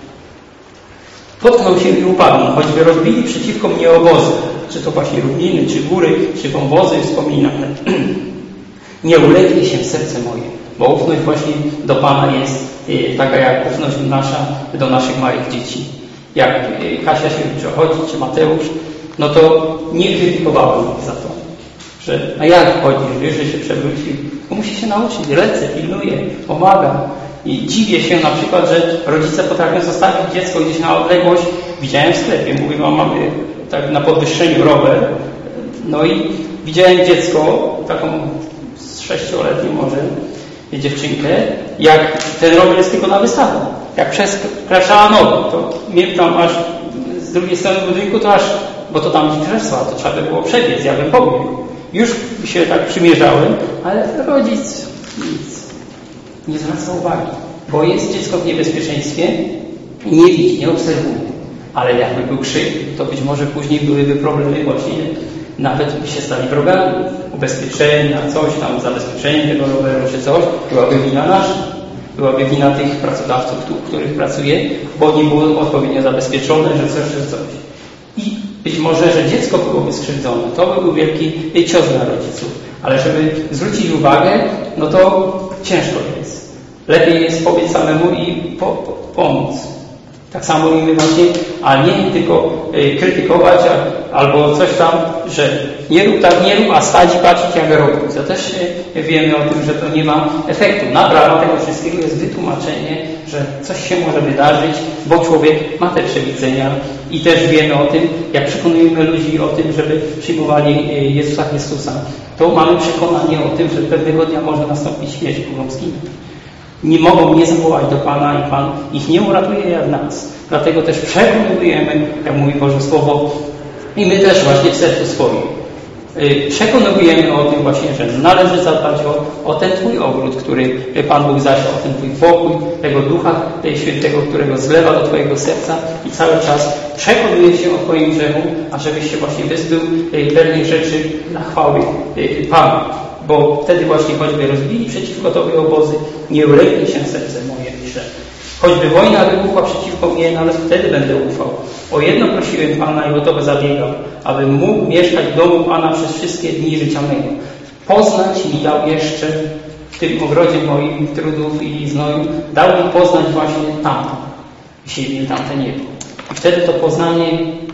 Potknął się i upadł, choćby rozbili przeciwko mnie obozy, czy to właśnie równiny, czy góry, czy wąwozy wspominane. Nie ulegnie się serce moje, bo ufność właśnie do Pana jest taka jak ufność nasza do naszych małych dzieci. Jak Kasia się przechodzi, czy Mateusz, no to nie krytykowałem za to, że a jak chodzi, że się przewrócił. Bo musi się nauczyć, lecę, pilnuję, pomaga. I dziwię się na przykład, że rodzice potrafią zostawić dziecko gdzieś na odległość. Widziałem w sklepie, mówię, mamy tak na podwyższeniu rower. No i widziałem dziecko, taką 6-letnią może dziewczynkę, jak ten rower jest tylko na wystawę. Jak przekraczała nogę, to miałem tam aż z drugiej strony budynku, to aż, bo to tam krzesła, to trzeba by było przebiec, ja bym pobiegł. Już się tak przymierzałem, ale rodzic nic. Nie zwraca uwagi, bo jest dziecko w niebezpieczeństwie i nie widzi, nie obserwuje. Ale jakby był krzyk, to być może później byłyby problemy właśnie, nawet by się stali wrogami. Ubezpieczenia, coś tam, zabezpieczenie tego roweru czy coś, byłaby wina nasza. Byłaby wina tych pracodawców, których pracuje, bo nie było odpowiednio zabezpieczone, że coś. I być może, że dziecko byłoby skrzywdzone. To by był wielki cios dla rodziców. Ale żeby zwrócić uwagę, no to ciężko jest. Lepiej jest powiedzieć samemu i pomóc. Tak samo i my właśnie, a nie tylko krytykować albo coś tam, że nie rób tak, nie rób, a stać i patrzeć jak robią. To też wiemy o tym, że to nie ma efektu. Naprawa tego wszystkiego jest wytłumaczenie, że coś się może wydarzyć, bo człowiek ma te przewidzenia i też wiemy o tym, jak przekonujemy ludzi o tym, żeby przyjmowali Jezusa Chrystusa, to mamy przekonanie o tym, że pewnego dnia może nastąpić śmierć, którą zginie. Nie mogą nie zawołać do Pana i Pan ich nie uratuje jak nas. Dlatego też przekonujemy, jak mówi Boże Słowo, i my też właśnie w sercu swoim. Przekonujemy o tym właśnie, że należy zadbać o ten Twój ogród, który Pan Bóg zasiał, o ten Twój pokój, tego Ducha Świętego, którego zlewa do Twojego serca i cały czas przekonuje się o Twoim grzechu, ażebyś się właśnie wyzbył pewnych rzeczy na chwały Pana. Bo wtedy właśnie choćby rozbili przeciwko Tobie obozy, nie ulegnie się serce moje, pisze. Choćby wojna wybuchła przeciwko mnie, nawet wtedy będę ufał. O jedno prosiłem Pana i o to zabiegał, abym mógł mieszkać w domu Pana przez wszystkie dni życia mego. Poznać mi dał jeszcze w tym ogrodzie moim trudów i znoju, dał mi poznać właśnie tamto, siebie, tamte niebo. I wtedy to poznanie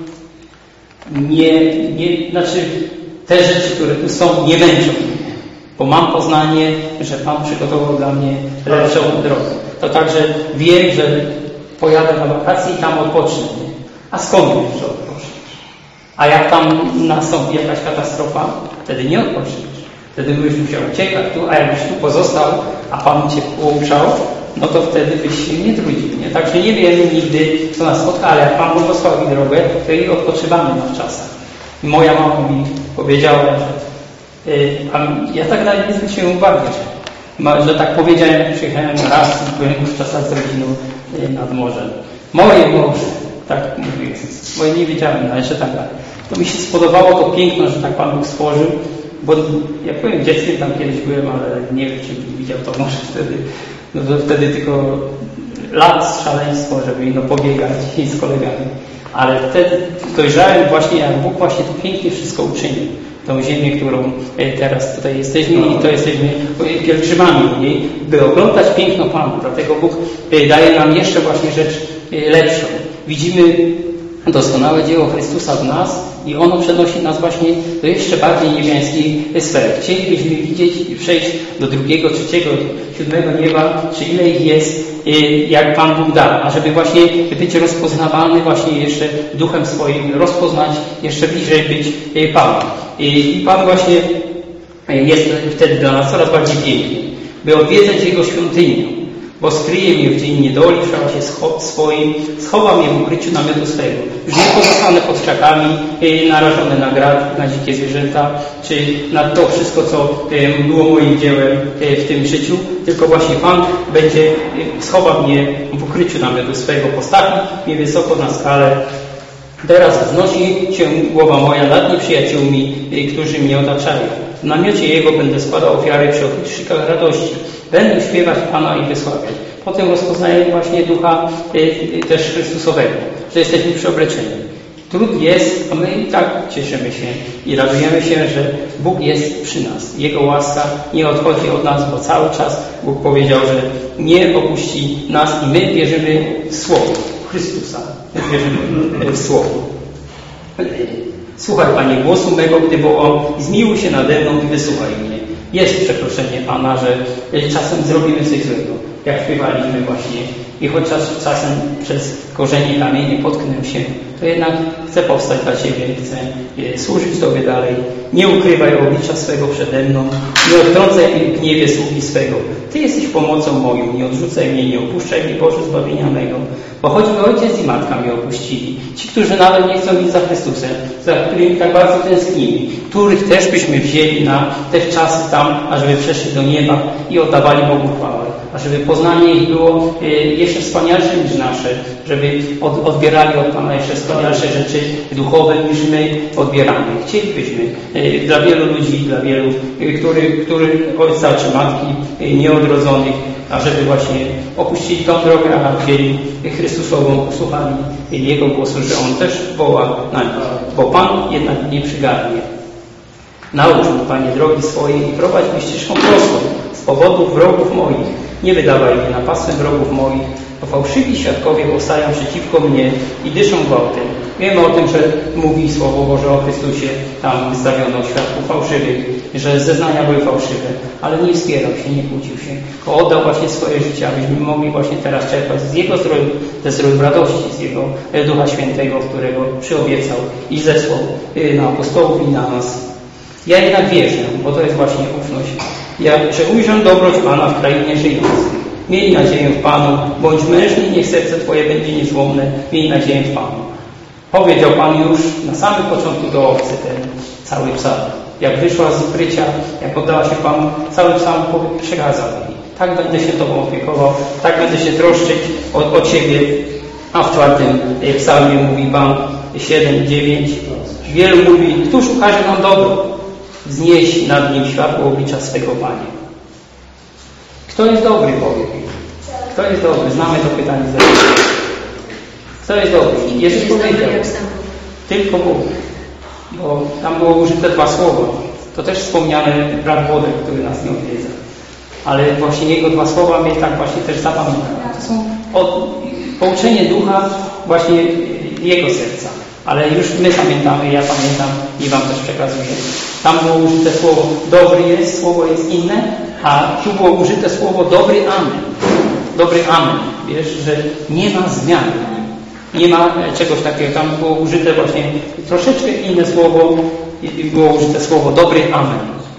znaczy te rzeczy, które tu są, nie męczą mnie. Bo mam poznanie, że Pan przygotował dla mnie lepszą drogę. To także wiem, że pojadę na wakacje i tam odpocznę. A skąd wiesz, że odpoczniesz? A jak tam nastąpi jakaś katastrofa, wtedy nie odpoczniesz. Wtedy byś musiał uciekać tu, a jakbyś tu pozostał, a Pan Cię pouczał, no to wtedy byś się nie trudził, nie? Także nie wiemy nigdy, co nas spotka, ale jak Pan błogosławi drogę, to i odpoczywamy na czasach. I moja mama mi powiedziała, że ja tak nawet nie zwróciłem uwagi, że tak powiedziałem, jak przyjechałem raz i byłem już czasach z rodziną nad morzem. Moje morze, tak mówiłem, bo ja nie wiedziałem, ale że tak dalej. To mi się spodobało to piękno, że tak Pan Bóg stworzył, bo jak byłem dzieckiem, tam kiedyś byłem, ale nie wiem, czy widział to może wtedy, no to wtedy tylko szaleństwo, żeby pobiegać z kolegami. Ale wtedy dojrzałem właśnie, jak Bóg właśnie to pięknie wszystko uczynił. Tą ziemię, którą teraz tutaj jesteśmy i to jesteśmy pielgrzymami w niej, by oglądać piękno Pana. Dlatego Bóg daje nam jeszcze właśnie rzecz lepszą. Widzimy doskonałe dzieło Chrystusa w nas i ono przenosi nas właśnie do jeszcze bardziej niebiańskiej sfery. Chcielibyśmy widzieć i przejść do 2., 3., 7. nieba, czy ile ich jest, jak Pan Bóg da, a żeby właśnie być rozpoznawalny właśnie jeszcze duchem swoim, rozpoznać, jeszcze bliżej być Panem. I Pan właśnie jest wtedy dla nas coraz bardziej piękny, by odwiedzać Jego świątynię, bo skryje mnie w dzień niedoli, w szacie swoim, schowa mnie w ukryciu namiotu swego. Już nie pozostanę pod krzakami, narażony na grad, na dzikie zwierzęta, czy na to wszystko, co było moim dziełem w tym życiu, tylko właśnie Pan będzie schował mnie w ukryciu namiotu swego, postawi mnie wysoko na skalę. Teraz wznosi się głowa moja nad nieprzyjaciółmi, którzy mnie otaczają. W namiocie Jego będę składał ofiary przy okrzykach radości. Będę śpiewać Pana i wysławiać. Potem rozpoznaję właśnie Ducha też Chrystusowego, że jesteśmy przyobleczeni. Trud jest, a my i tak cieszymy się i radujemy się, że Bóg jest przy nas. Jego łaska nie odchodzi od nas, bo cały czas Bóg powiedział, że nie opuści nas i my wierzymy w Słowo Chrystusa. My wierzymy w Słowo. Słuchaj, Panie, głosu mego, gdy wołam, zmiłuj się nade mną i wysłuchaj mnie. Jest przeproszenie Pana, że czasem zrobimy coś złego, jak śpiewaliśmy właśnie. I chociaż czasem przez korzenie kamienie potknę się, to jednak chcę powstać dla Ciebie, chcę służyć Tobie dalej. Nie ukrywaj oblicza swego przede mną, nie odtrącaj gniewie sługi swego. Ty jesteś pomocą moją, nie odrzucaj mnie, nie opuszczaj mnie, Boże, zbawienia mego. Bo choćby ojciec i matka mnie opuścili, ci, którzy nawet nie chcą iść za Chrystusem, za którymi tak bardzo tęsknimy, których też byśmy wzięli na te czasy tam, ażeby przeszli do nieba i oddawali Bogu chwałę, ażeby poznanie ich było jeszcze wspanialsze niż nasze, żeby odbierali od Pana jeszcze wspanialsze rzeczy duchowe niż my odbieramy. Chcielibyśmy dla wielu ludzi, dla wielu, których ojca czy matki nieodrodzonych, ażeby właśnie opuścili tą drogę, a wzięli Chrystusową, usłuchali Jego głosu, że On też woła na nich, bo Pan jednak nie przygarnie. Naucz mnie, Panie, drogi swojej i prowadź mnie ścieżką prostą z powodu wrogów moich. Nie wydawaj mnie na pasmę wrogów moich, bo fałszywi świadkowie powstają przeciwko mnie i dyszą gwałtem. Wiemy o tym, że mówi Słowo Boże o Chrystusie, tam wystawiono świadków fałszywych, że zeznania były fałszywe, ale nie wspierał się, nie kłócił się, tylko oddał właśnie swoje życie, abyśmy mogli właśnie teraz czerpać z Jego zdroju, ze zdroju radości, z Jego Ducha Świętego, którego przyobiecał i zesłał na apostołów i na nas. Ja jednak wierzę, bo to jest właśnie ufność, że ujrzę dobroć Pana w krainie żyjących. Miej nadzieję w Panu, bądź mężny, niech serce Twoje będzie niezłomne, miej nadzieję w Panu. Powiedział Pan już na samym początku do owcy ten cały psalm. Jak wyszła z ukrycia, jak oddała się Panu, cały psalm przekazał jej. Tak będę się Tobą opiekował, tak będę się troszczyć o Ciebie. A w 4. psalmie mówi Pan 7:9. Wielu mówi, któż ukaże nam dobro? Wznieś nad nim światło oblicza swego Panie. Kto jest dobry, powie? Kto jest dobry? Znamy to pytanie. Kto jest dobry? Jezus powiedział. Tylko Bóg. Bo tam było użyte 2 słowa. To też wspomniany brat Włodek, który nas nie odwiedza. Ale właśnie jego 2 słowa mnie tak właśnie też zapamiętały. To są pouczenie ducha właśnie jego serca. Ale już my pamiętamy, ja pamiętam i Wam też przekazuję. Tam było użyte słowo dobry jest, słowo jest inne, a tu było użyte słowo dobry amen. Dobry amen. Wiesz, że nie ma zmiany. Nie ma czegoś takiego. Tam było użyte właśnie troszeczkę inne słowo i było użyte słowo dobry amen.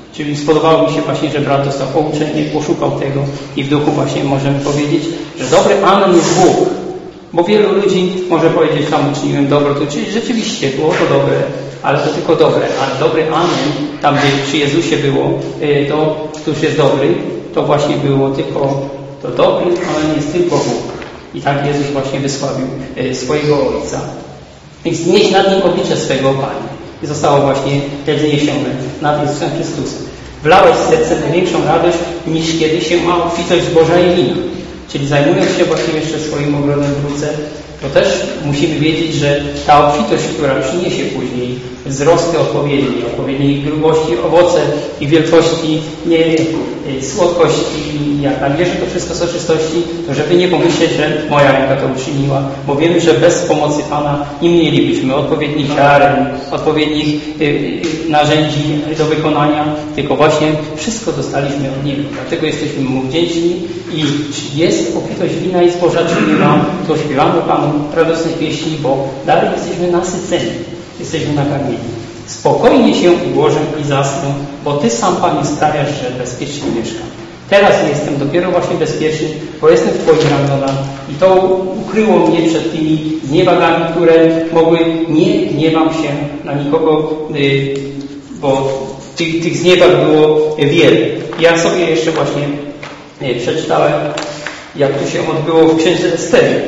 Czyli spodobało mi się właśnie, że brat dostał pouczenie, poszukał tego i w duchu właśnie możemy powiedzieć, że dobry amen jest Bóg. Bo wielu ludzi może powiedzieć, tam uczyniłem dobro, to czyli rzeczywiście było to dobre, ale to tylko dobre. A dobry amen, tam gdzie przy Jezusie było, to któż jest dobry, to właśnie było tylko to dobry, amen jest tylko Bóg. I tak Jezus właśnie wysławił swojego Ojca. I znieść nad nim oblicze swego Pana. I zostało właśnie wzniesione nad Jezusem Chrystusem. Wlałeś w serce największą radość, niż kiedy się ma obfitość zboża i wina. Czyli zajmując się właśnie jeszcze swoim ogrodem w Gródce, to też musimy wiedzieć, że ta obfitość, która przyniesie później wzrosty odpowiedniej grubości, owoce i wielkości, słodkości, jak nabierze to wszystko soczystości, to żeby nie pomyśleć, że moja ręka to uczyniła, bo wiemy, że bez pomocy Pana nie mielibyśmy odpowiednich ziaren, odpowiednich narzędzi do wykonania, tylko właśnie wszystko dostaliśmy od Niego. Dlatego jesteśmy Mu wdzięczni i jest obfitość wina i zboża, czy nie ma, to śpiewamy Panu radosnej pieśni, bo dalej jesteśmy nasyceni, jesteśmy nakarmieni. Spokojnie się ułożę i zasnę, bo Ty sam, Panie, sprawiasz, że bezpiecznie mieszkam. Teraz jestem dopiero właśnie bezpieczny, bo jestem w Twoich ramionach i to ukryło mnie przed tymi zniewagami, które mogły, nie gniewam się na nikogo, bo tych zniewag było wiele. Ja sobie jeszcze właśnie przeczytałem, jak to się odbyło w księdze Estery.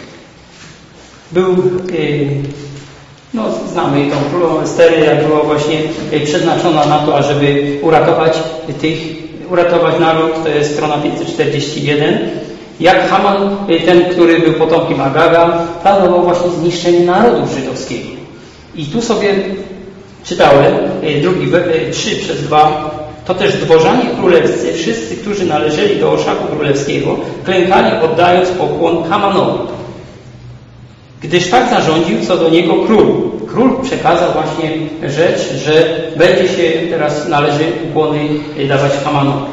Znamy tą królową Esterę, jak była właśnie przeznaczona na to, ażeby uratować naród, to jest strona 541. Jak Haman, ten, który był potomkiem Agaga, planował właśnie zniszczenie narodu żydowskiego. I tu sobie czytałem, 3:2, to też dworzanie królewscy, wszyscy, którzy należeli do orszaku królewskiego, klękali, oddając pokłon Hamanowi. Gdyż tak zarządził co do niego król. Król przekazał właśnie rzecz, że będzie się teraz należy ukłony dawać Hamanowi.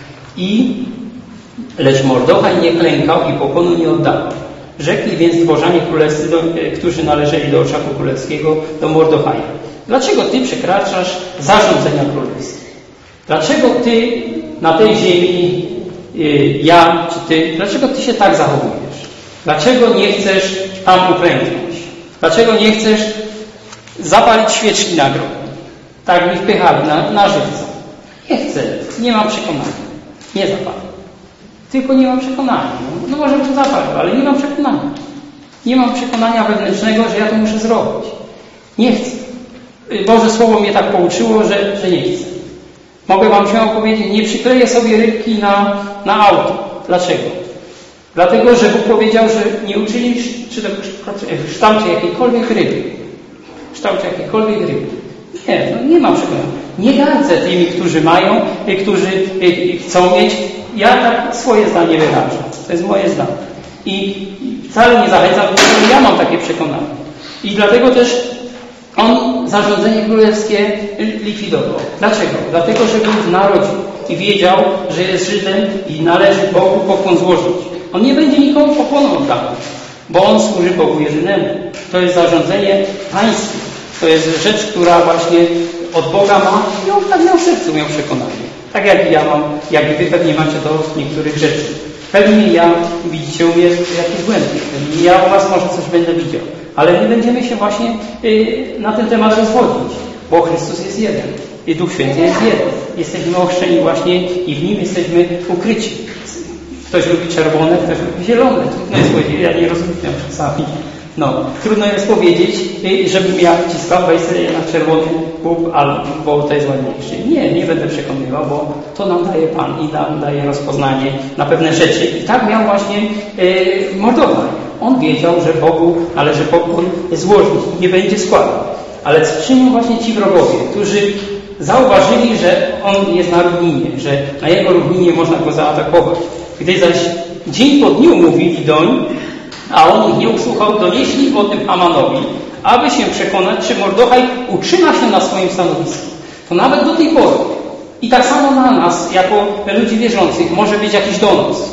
Lecz Mordochaj nie klękał i pokłonu nie oddawał. Rzekli więc dworzanie królewscy, którzy należeli do orszaku królewskiego, do Mordochaja. Dlaczego Ty przekraczasz zarządzenia królewskie? Dlaczego Ty na tej ziemi, ja czy Ty, dlaczego Ty się tak zachowujesz? Dlaczego nie chcesz tam uklęknąć? Dlaczego nie chcesz zapalić świeczki na grobie? Tak mi wpychali na żywca. Nie chcę, nie mam przekonania. Nie zapalę. Tylko nie mam przekonania. No może bym to zapalił, ale nie mam przekonania. Nie mam przekonania wewnętrznego, że ja to muszę zrobić. Nie chcę. Boże Słowo mnie tak pouczyło, że nie chcę. Mogę Wam śmiało powiedzieć, nie przykleję sobie rybki na auto. Dlaczego? Dlatego, że Bóg powiedział, że nie uczynisz w kształcie jakiejkolwiek ryby. W kształcie jakiejkolwiek ryby. Nie mam przekonania. Nie gardzę tymi, którzy mają, którzy chcą mieć. Ja tak swoje zdanie wyrażam. To jest moje zdanie. I wcale nie zachęcam, bo ja mam takie przekonanie. I dlatego też on zarządzenie królewskie likwidował. Dlaczego? Dlatego, że był w narodzie i wiedział, że jest Żydem i należy Bogu pokłon złożyć. On nie będzie nikomu pokłonu oddawał, bo on służy Bogu jedynemu. To jest zarządzenie pańskie. To jest rzecz, która właśnie od Boga ma i on tak miał w sercu, miał przekonanie. Tak jak ja mam, jak i wy pewnie macie do niektórych rzeczy. Pewnie ja, widzicie u mnie jakieś błędy. Pewnie ja u was może coś będę widział. Ale nie będziemy się właśnie na ten temat rozwodzić, bo Chrystus jest jeden i Duch Święty jest jeden. Jesteśmy ochrzczeni właśnie i w Nim jesteśmy ukryci. Ktoś lubi czerwone, ktoś lubi zielone. Trudno jest powiedzieć, ja nie rozumiem czasami. Trudno jest powiedzieć, żebym ja wciskał, weź sobie na czerwony bób, bo to jest ładniejsze. Nie będę przekonywał, bo to nam daje Pan i nam daje rozpoznanie na pewne rzeczy. I tak miał właśnie Mordochaj. On wiedział, że Bogu należy pokłon złożyć i nie będzie składał. Ale co czynią właśnie ci wrogowie, którzy zauważyli, że on jest na równinie, że na jego równinie można go zaatakować. Gdy zaś dzień po dniu mówili doń, a on ich nie usłuchał, donieśli o tym Hamanowi, aby się przekonać, czy Mordochaj utrzyma się na swoim stanowisku. To nawet do tej pory. I tak samo na nas, jako ludzi wierzących, może być jakiś donos.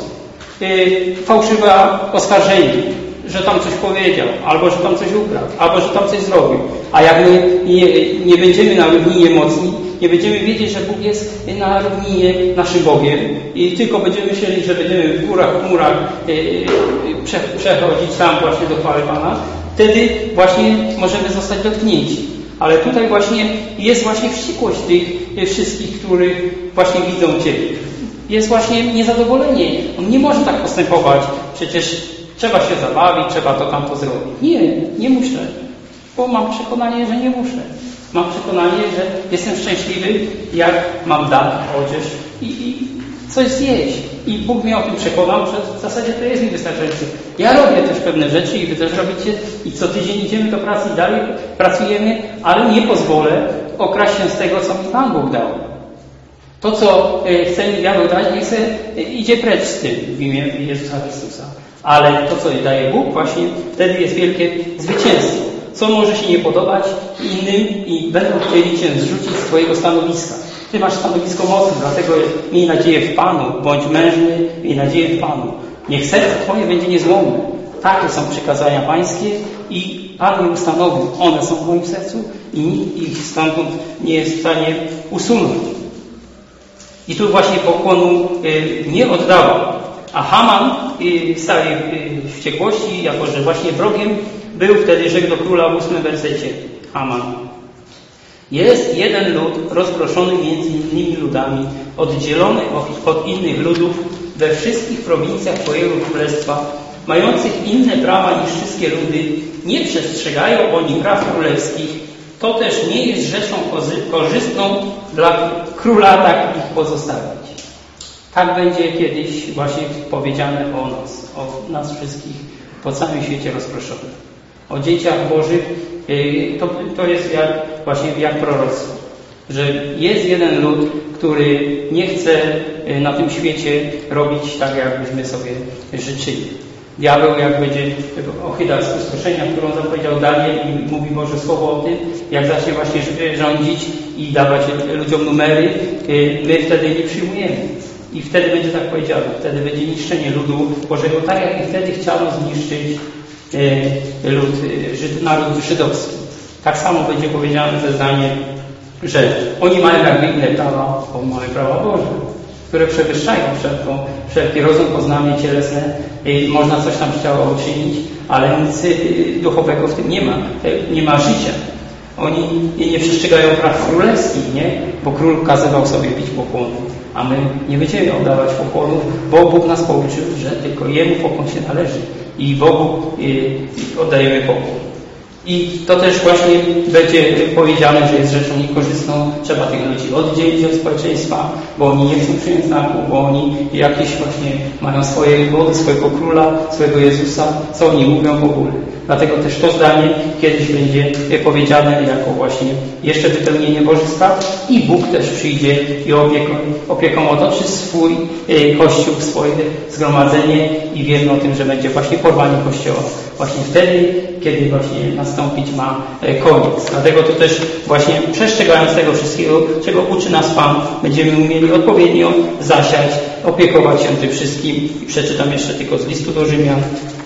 Fałszywe oskarżenie, że tam coś powiedział, albo że tam coś ukradł, albo że tam coś zrobił. A jak my nie będziemy na równinie mocni, nie będziemy wiedzieć, że Bóg jest na równinie naszym Bogiem i tylko będziemy myśleli, że będziemy w górach, chmurach przechodzić tam właśnie do chwały Pana, wtedy właśnie możemy zostać dotknięci. Ale tutaj właśnie jest właśnie wściekłość tych wszystkich, których właśnie widzą Ciebie. Jest właśnie niezadowolenie. On nie może tak postępować. Przecież trzeba się zabawić, trzeba to tamto zrobić. Nie muszę. Bo mam przekonanie, że nie muszę. Mam przekonanie, że jestem szczęśliwy, jak mam dach, odzież i coś zjeść. I Bóg mnie o tym przekonał, że w zasadzie to jest mi wystarczający. Ja robię też pewne rzeczy i wy też robicie i co tydzień idziemy do pracy i dalej pracujemy, ale nie pozwolę okraść się z tego, co mi Pan Bóg dał. To, co chce mi diabeł dać, niech se idzie precz z tym w imię Jezusa Chrystusa. Ale to, co daje Bóg, właśnie wtedy jest wielkie zwycięstwo. Co może się nie podobać innym i będą chcieli Cię zrzucić z Twojego stanowiska. Ty masz stanowisko mocne, dlatego miej nadzieję w Panu, bądź mężny, miej nadzieję w Panu. Niech serce Twoje będzie niezłomne. Takie są przykazania Pańskie i Pan je ustanowił. One są w moim sercu i nikt ich stamtąd nie jest w stanie usunąć. I tu właśnie pokłonu nie oddawał. A Haman w całej wściekłości, jako że właśnie wrogiem był wtedy, rzekł do króla w 8 wersecie. Haman. Jest jeden lud rozproszony między innymi ludami, oddzielony od innych ludów we wszystkich prowincjach Twojego królestwa, mających inne prawa niż wszystkie ludy, nie przestrzegają oni praw królewskich. To też nie jest rzeczą korzystną dla króla tak ich pozostawić. Tak będzie kiedyś właśnie powiedziane o nas wszystkich po całym świecie rozproszonych. O dzieciach Bożych to jest jak proroctwo, że jest jeden lud, który nie chce na tym świecie robić tak, jakbyśmy sobie życzyli. Diabeł, jak będzie ochyda spustoszenia, którą zapowiedział Daniel i mówi Boże Słowo o tym, jak zacznie właśnie rządzić i dawać ludziom numery, my wtedy nie przyjmujemy. I wtedy będzie tak powiedziane, wtedy będzie niszczenie ludu Bożego, tak jak i wtedy chciano zniszczyć naród żydowski. Tak samo będzie powiedziane te zdanie, że oni mają jakby inne prawa, bo mamy prawa Boże, które przewyższają wszelki rozum, poznanie cielesne. Można coś tam chciało uczynić, ale nic duchowego w tym nie ma. Nie ma życia. Oni nie przestrzegają praw królewskich, nie? Bo król kazywał sobie bić pokłony, a my nie będziemy oddawać pokłonów, bo Bóg nas pouczył, że tylko Jemu pokłon się należy i Bogu oddajemy pokłon. I to też właśnie będzie powiedziane, że jest rzeczą niekorzystną. Trzeba tych ludzi oddzielić od społeczeństwa, bo oni nie chcą przyjąć znaku, bo oni jakieś właśnie mają swoje wody, swojego króla, swojego Jezusa, co oni mówią w ogóle. Dlatego też to zdanie kiedyś będzie powiedziane jako właśnie jeszcze wypełnienie Bożych spraw i Bóg też przyjdzie i opieką otoczy swój Kościół, swoje zgromadzenie i wiemy o tym, że będzie właśnie porwanie Kościoła. Właśnie wtedy, kiedy właśnie nastąpić ma koniec. Dlatego to też właśnie przestrzegając tego wszystkiego, czego uczy nas Pan, będziemy umieli odpowiednio zasiać, opiekować się tym wszystkim. I przeczytam jeszcze tylko z listu do Rzymian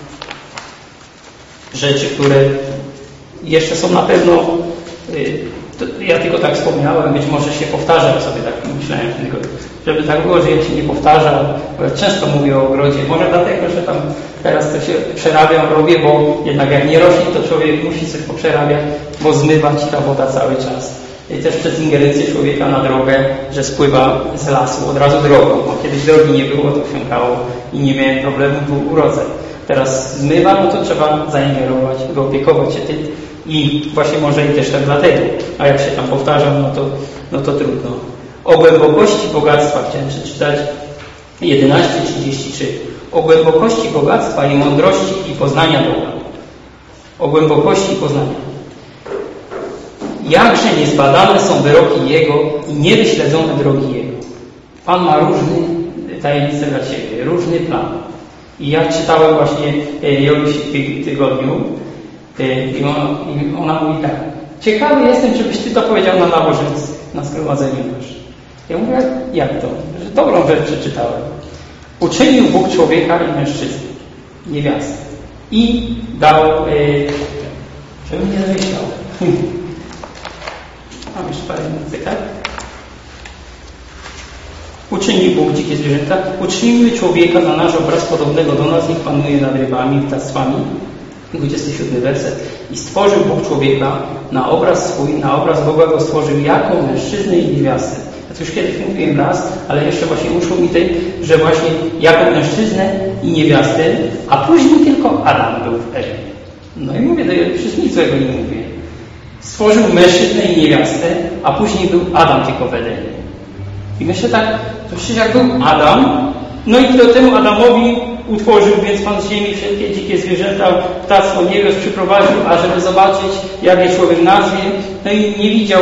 rzeczy, które jeszcze są na pewno, ja tylko tak wspomniałem, być może się powtarzam sobie, tak myślałem, żeby tak było, że ja się nie powtarzam, bo ja często mówię o ogrodzie, może dlatego, że tam teraz to się przerabiam, robię, bo jednak jak nie rośnie, to człowiek musi coś poprzerabiać, bo zmywać ta woda cały czas. I też przez ingerencję człowieka na drogę, że spływa z lasu od razu drogą, bo kiedyś drogi nie było, to wsiąkało i nie miałem problemu, był urodzaj. Teraz zmywa, no to trzeba zaingerować, opiekować się tym i właśnie może i też tak dlatego. A jak się tam powtarzam, no to trudno. O głębokości bogactwa chciałem przeczytać 11:33. O głębokości bogactwa i mądrości i poznania Boga. O głębokości poznania. Jakże niezbadane są wyroki Jego i niewyśledzone drogi Jego. Pan ma różne tajemnice dla Ciebie, różny plan. I ja czytałem właśnie Joluś w tym tygodniu i ona mówi tak: ciekawy jestem, czy byś Ty to powiedział na nabożeństwie, na zgromadzeniu naszym. Ja mówię, jak to? Że dobrą rzecz przeczytałem. Uczynił Bóg człowieka i mężczyznę, niewiastę. I dał, żebym nie zamyślał. Mam jeszcze parę minut, tak? uczynił Bóg dzikie zwierzęta, uczynimy człowieka na nasz obraz podobnego do nas, niech panuje nad rybami, ptactwami. 27 werset. I stworzył Bóg człowieka na obraz swój, na obraz Boga go stworzył jako mężczyznę i niewiastę. Ja to już kiedyś mówiłem raz, ale jeszcze właśnie uszło mi tej, że właśnie jako mężczyznę i niewiastę, a później tylko Adam był w Ewie. No i mówię, to ja przecież nic złego nie mówię. Stworzył mężczyznę i niewiastę, a później był Adam tylko w Edenie. I myślę tak, to przecież jak był Adam, no i do temu Adamowi utworzył więc Pan z ziemi wszelkie dzikie zwierzęta, ptactwo niebios przyprowadził, ażeby zobaczyć, jak je człowiek nazwie. No i nie widział,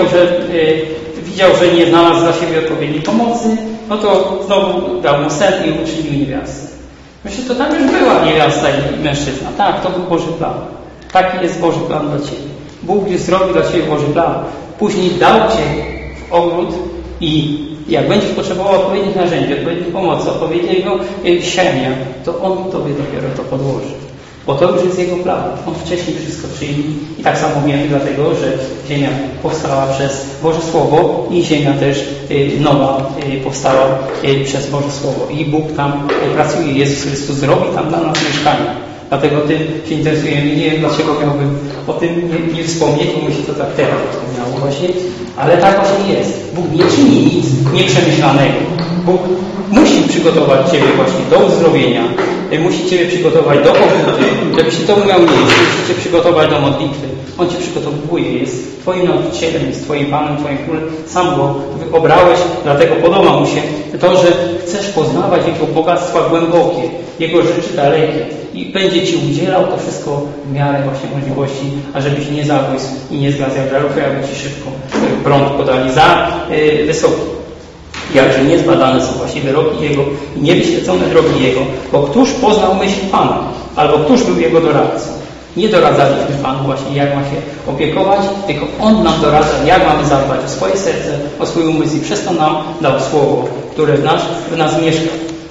że nie znalazł dla siebie odpowiedniej pomocy, no to znowu dał mu sen i uczynił niewiastę. Myślę, to tam już była niewiasta i mężczyzna. Tak, to był Boży plan. Taki jest Boży plan dla Ciebie. Bóg zrobił dla Ciebie Boży plan. Później dał Cię w ogród i jak będziesz potrzebował odpowiednich narzędzi, odpowiedniej pomocy, odpowiedniego siania, to On Tobie dopiero to podłoży. Bo to już jest Jego plan. On wcześniej wszystko czyni. I tak samo wiemy dlatego, że ziemia powstała przez Boże Słowo i ziemia też nowa powstała przez Boże Słowo. I Bóg tam pracuje. Jezus Chrystus zrobi tam dla nas mieszkanie. Dlatego tym się interesujemy. Nie wiem, dlaczego miałbym o tym nie wspomnieć, bo mi się to tak teraz wspomniało właśnie. Ale tak właśnie jest. Bóg nie czyni nic nieprzemyślanego. Bóg musi przygotować Ciebie właśnie do uzdrowienia. Musi Ciebie przygotować do pokuty, żebyś Ty to umiał mieć. Musi Cię przygotować do modlitwy. On Cię przygotowuje. Jest Twoim nauczycielem, jest Twoim Panem, Twoim Królem. Sam Go obrałeś, dlatego podoba Mu się to, że chcesz poznawać Jego bogactwa głębokie, Jego rzeczy dalekie. I będzie Ci udzielał to wszystko w miarę właśnie możliwości, ażebyś nie zabłysł i nie zgasł jak żarówka, aby Ci szybko prąd podali za wysoki. Jakże niezbadane są właśnie wyroki Jego i niewyświecone drogi Jego, bo któż poznał myśl Pana, albo któż był Jego doradcą. Nie doradzaliśmy Panu właśnie, jak ma się opiekować, tylko On nam doradza, jak mamy zadbać o swoje serce, o swój umysł i przez to nam dał Słowo, które w nas mieszka,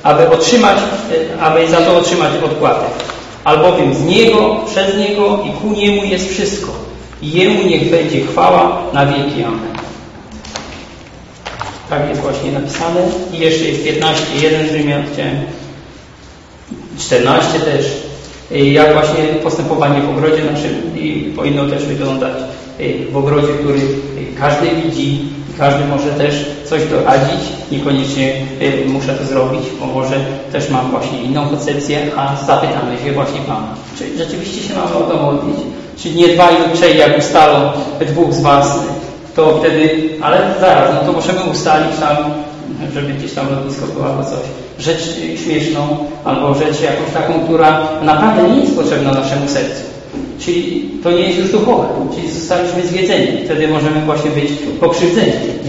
aby za to otrzymać odpłatę. Albowiem z Niego, przez Niego i ku Niemu jest wszystko. I Jemu niech będzie chwała na wieki. Amen. Tak jest właśnie napisane. I jeszcze jest 15:1 z Rzymian, chciałem 14 też. Jak właśnie postępowanie w ogrodzie naszym powinno też wyglądać. W ogrodzie, który każdy widzi i każdy może też coś doradzić. Niekoniecznie muszę to zrobić, bo może też mam właśnie inną koncepcję, a zapytamy się właśnie Pana. Czy rzeczywiście się mamy o to modlić? Czy nie 2 lub 3, jak ustalą 2 z Was, to wtedy, ale zaraz, no to możemy ustalić tam, żeby gdzieś tam lotnisko było albo coś. Rzecz śmieszną, albo rzecz jakąś taką, która naprawdę nie jest potrzebna naszemu sercu. Czyli to nie jest już duchowe, czyli zostaliśmy zwiedzeni. Wtedy możemy właśnie być pokrzywdzeni.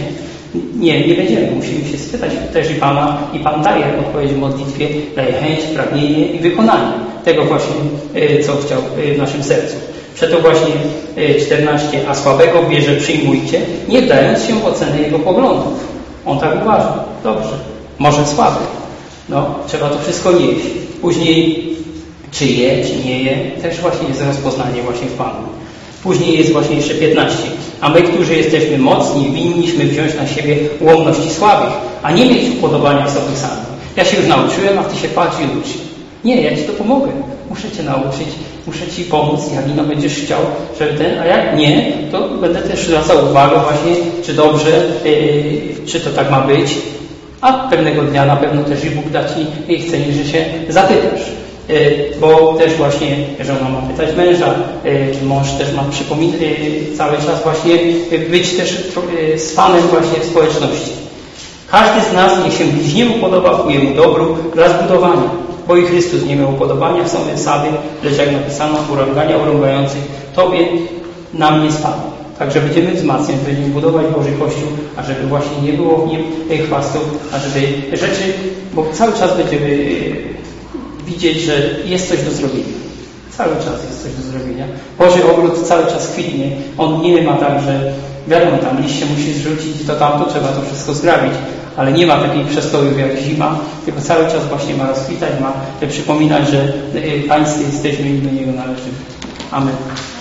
Nie będziemy. Musimy się spytać też i Pana, i Pan daje odpowiedź w modlitwie, daje chęć, pragnienie i wykonanie tego właśnie, co chciał w naszym sercu. Przeto właśnie 14, a słabego w wierze przyjmujcie, nie wdając się w ocenę jego poglądów. On tak uważa. Dobrze. Może słaby. No, trzeba to wszystko nieść. Później czy je, czy nie je, też właśnie jest rozpoznanie właśnie w Panu. Później jest właśnie jeszcze 15. A my, którzy jesteśmy mocni, winniśmy wziąć na siebie ułomności słabych, a nie mieć upodobania w sobie samych. Ja się już nauczyłem, a Ty się patrz i ucz. Nie, ja Ci to pomogę. Muszę Cię nauczyć, muszę Ci pomóc, jak ino będziesz chciał, żeby a jak nie, to będę też zwracał uwagę właśnie, czy dobrze, czy to tak ma być. A pewnego dnia na pewno też i Bóg da Ci chce, że się zapytasz. Bo też właśnie żona ma pytać męża, mąż też ma przypominać cały czas właśnie być też z Panem właśnie w społeczności. Każdy z nas niech się bliźniemu podoba ku jemu dobru dla zbudowania, bo i Chrystus nie miał upodobania w sobie samym, lecz jak napisano, urągania urągających Tobie, na mnie Panu. Także będziemy wzmacniać, będziemy budować Boży Kościół, a żeby właśnie nie było w nim chwastów, a żeby rzeczy, bo cały czas będziemy widzieć, że jest coś do zrobienia. Cały czas jest coś do zrobienia. Boży ogród cały czas kwitnie. On nie ma tak, że wiadomo, tam liście musi zrzucić, to tamto trzeba to wszystko zgrabić, ale nie ma takich przestojów jak zima, tylko cały czas właśnie ma rozkwitać, ma przypominać, że pańscy jesteśmy i do Niego należymy. Amen.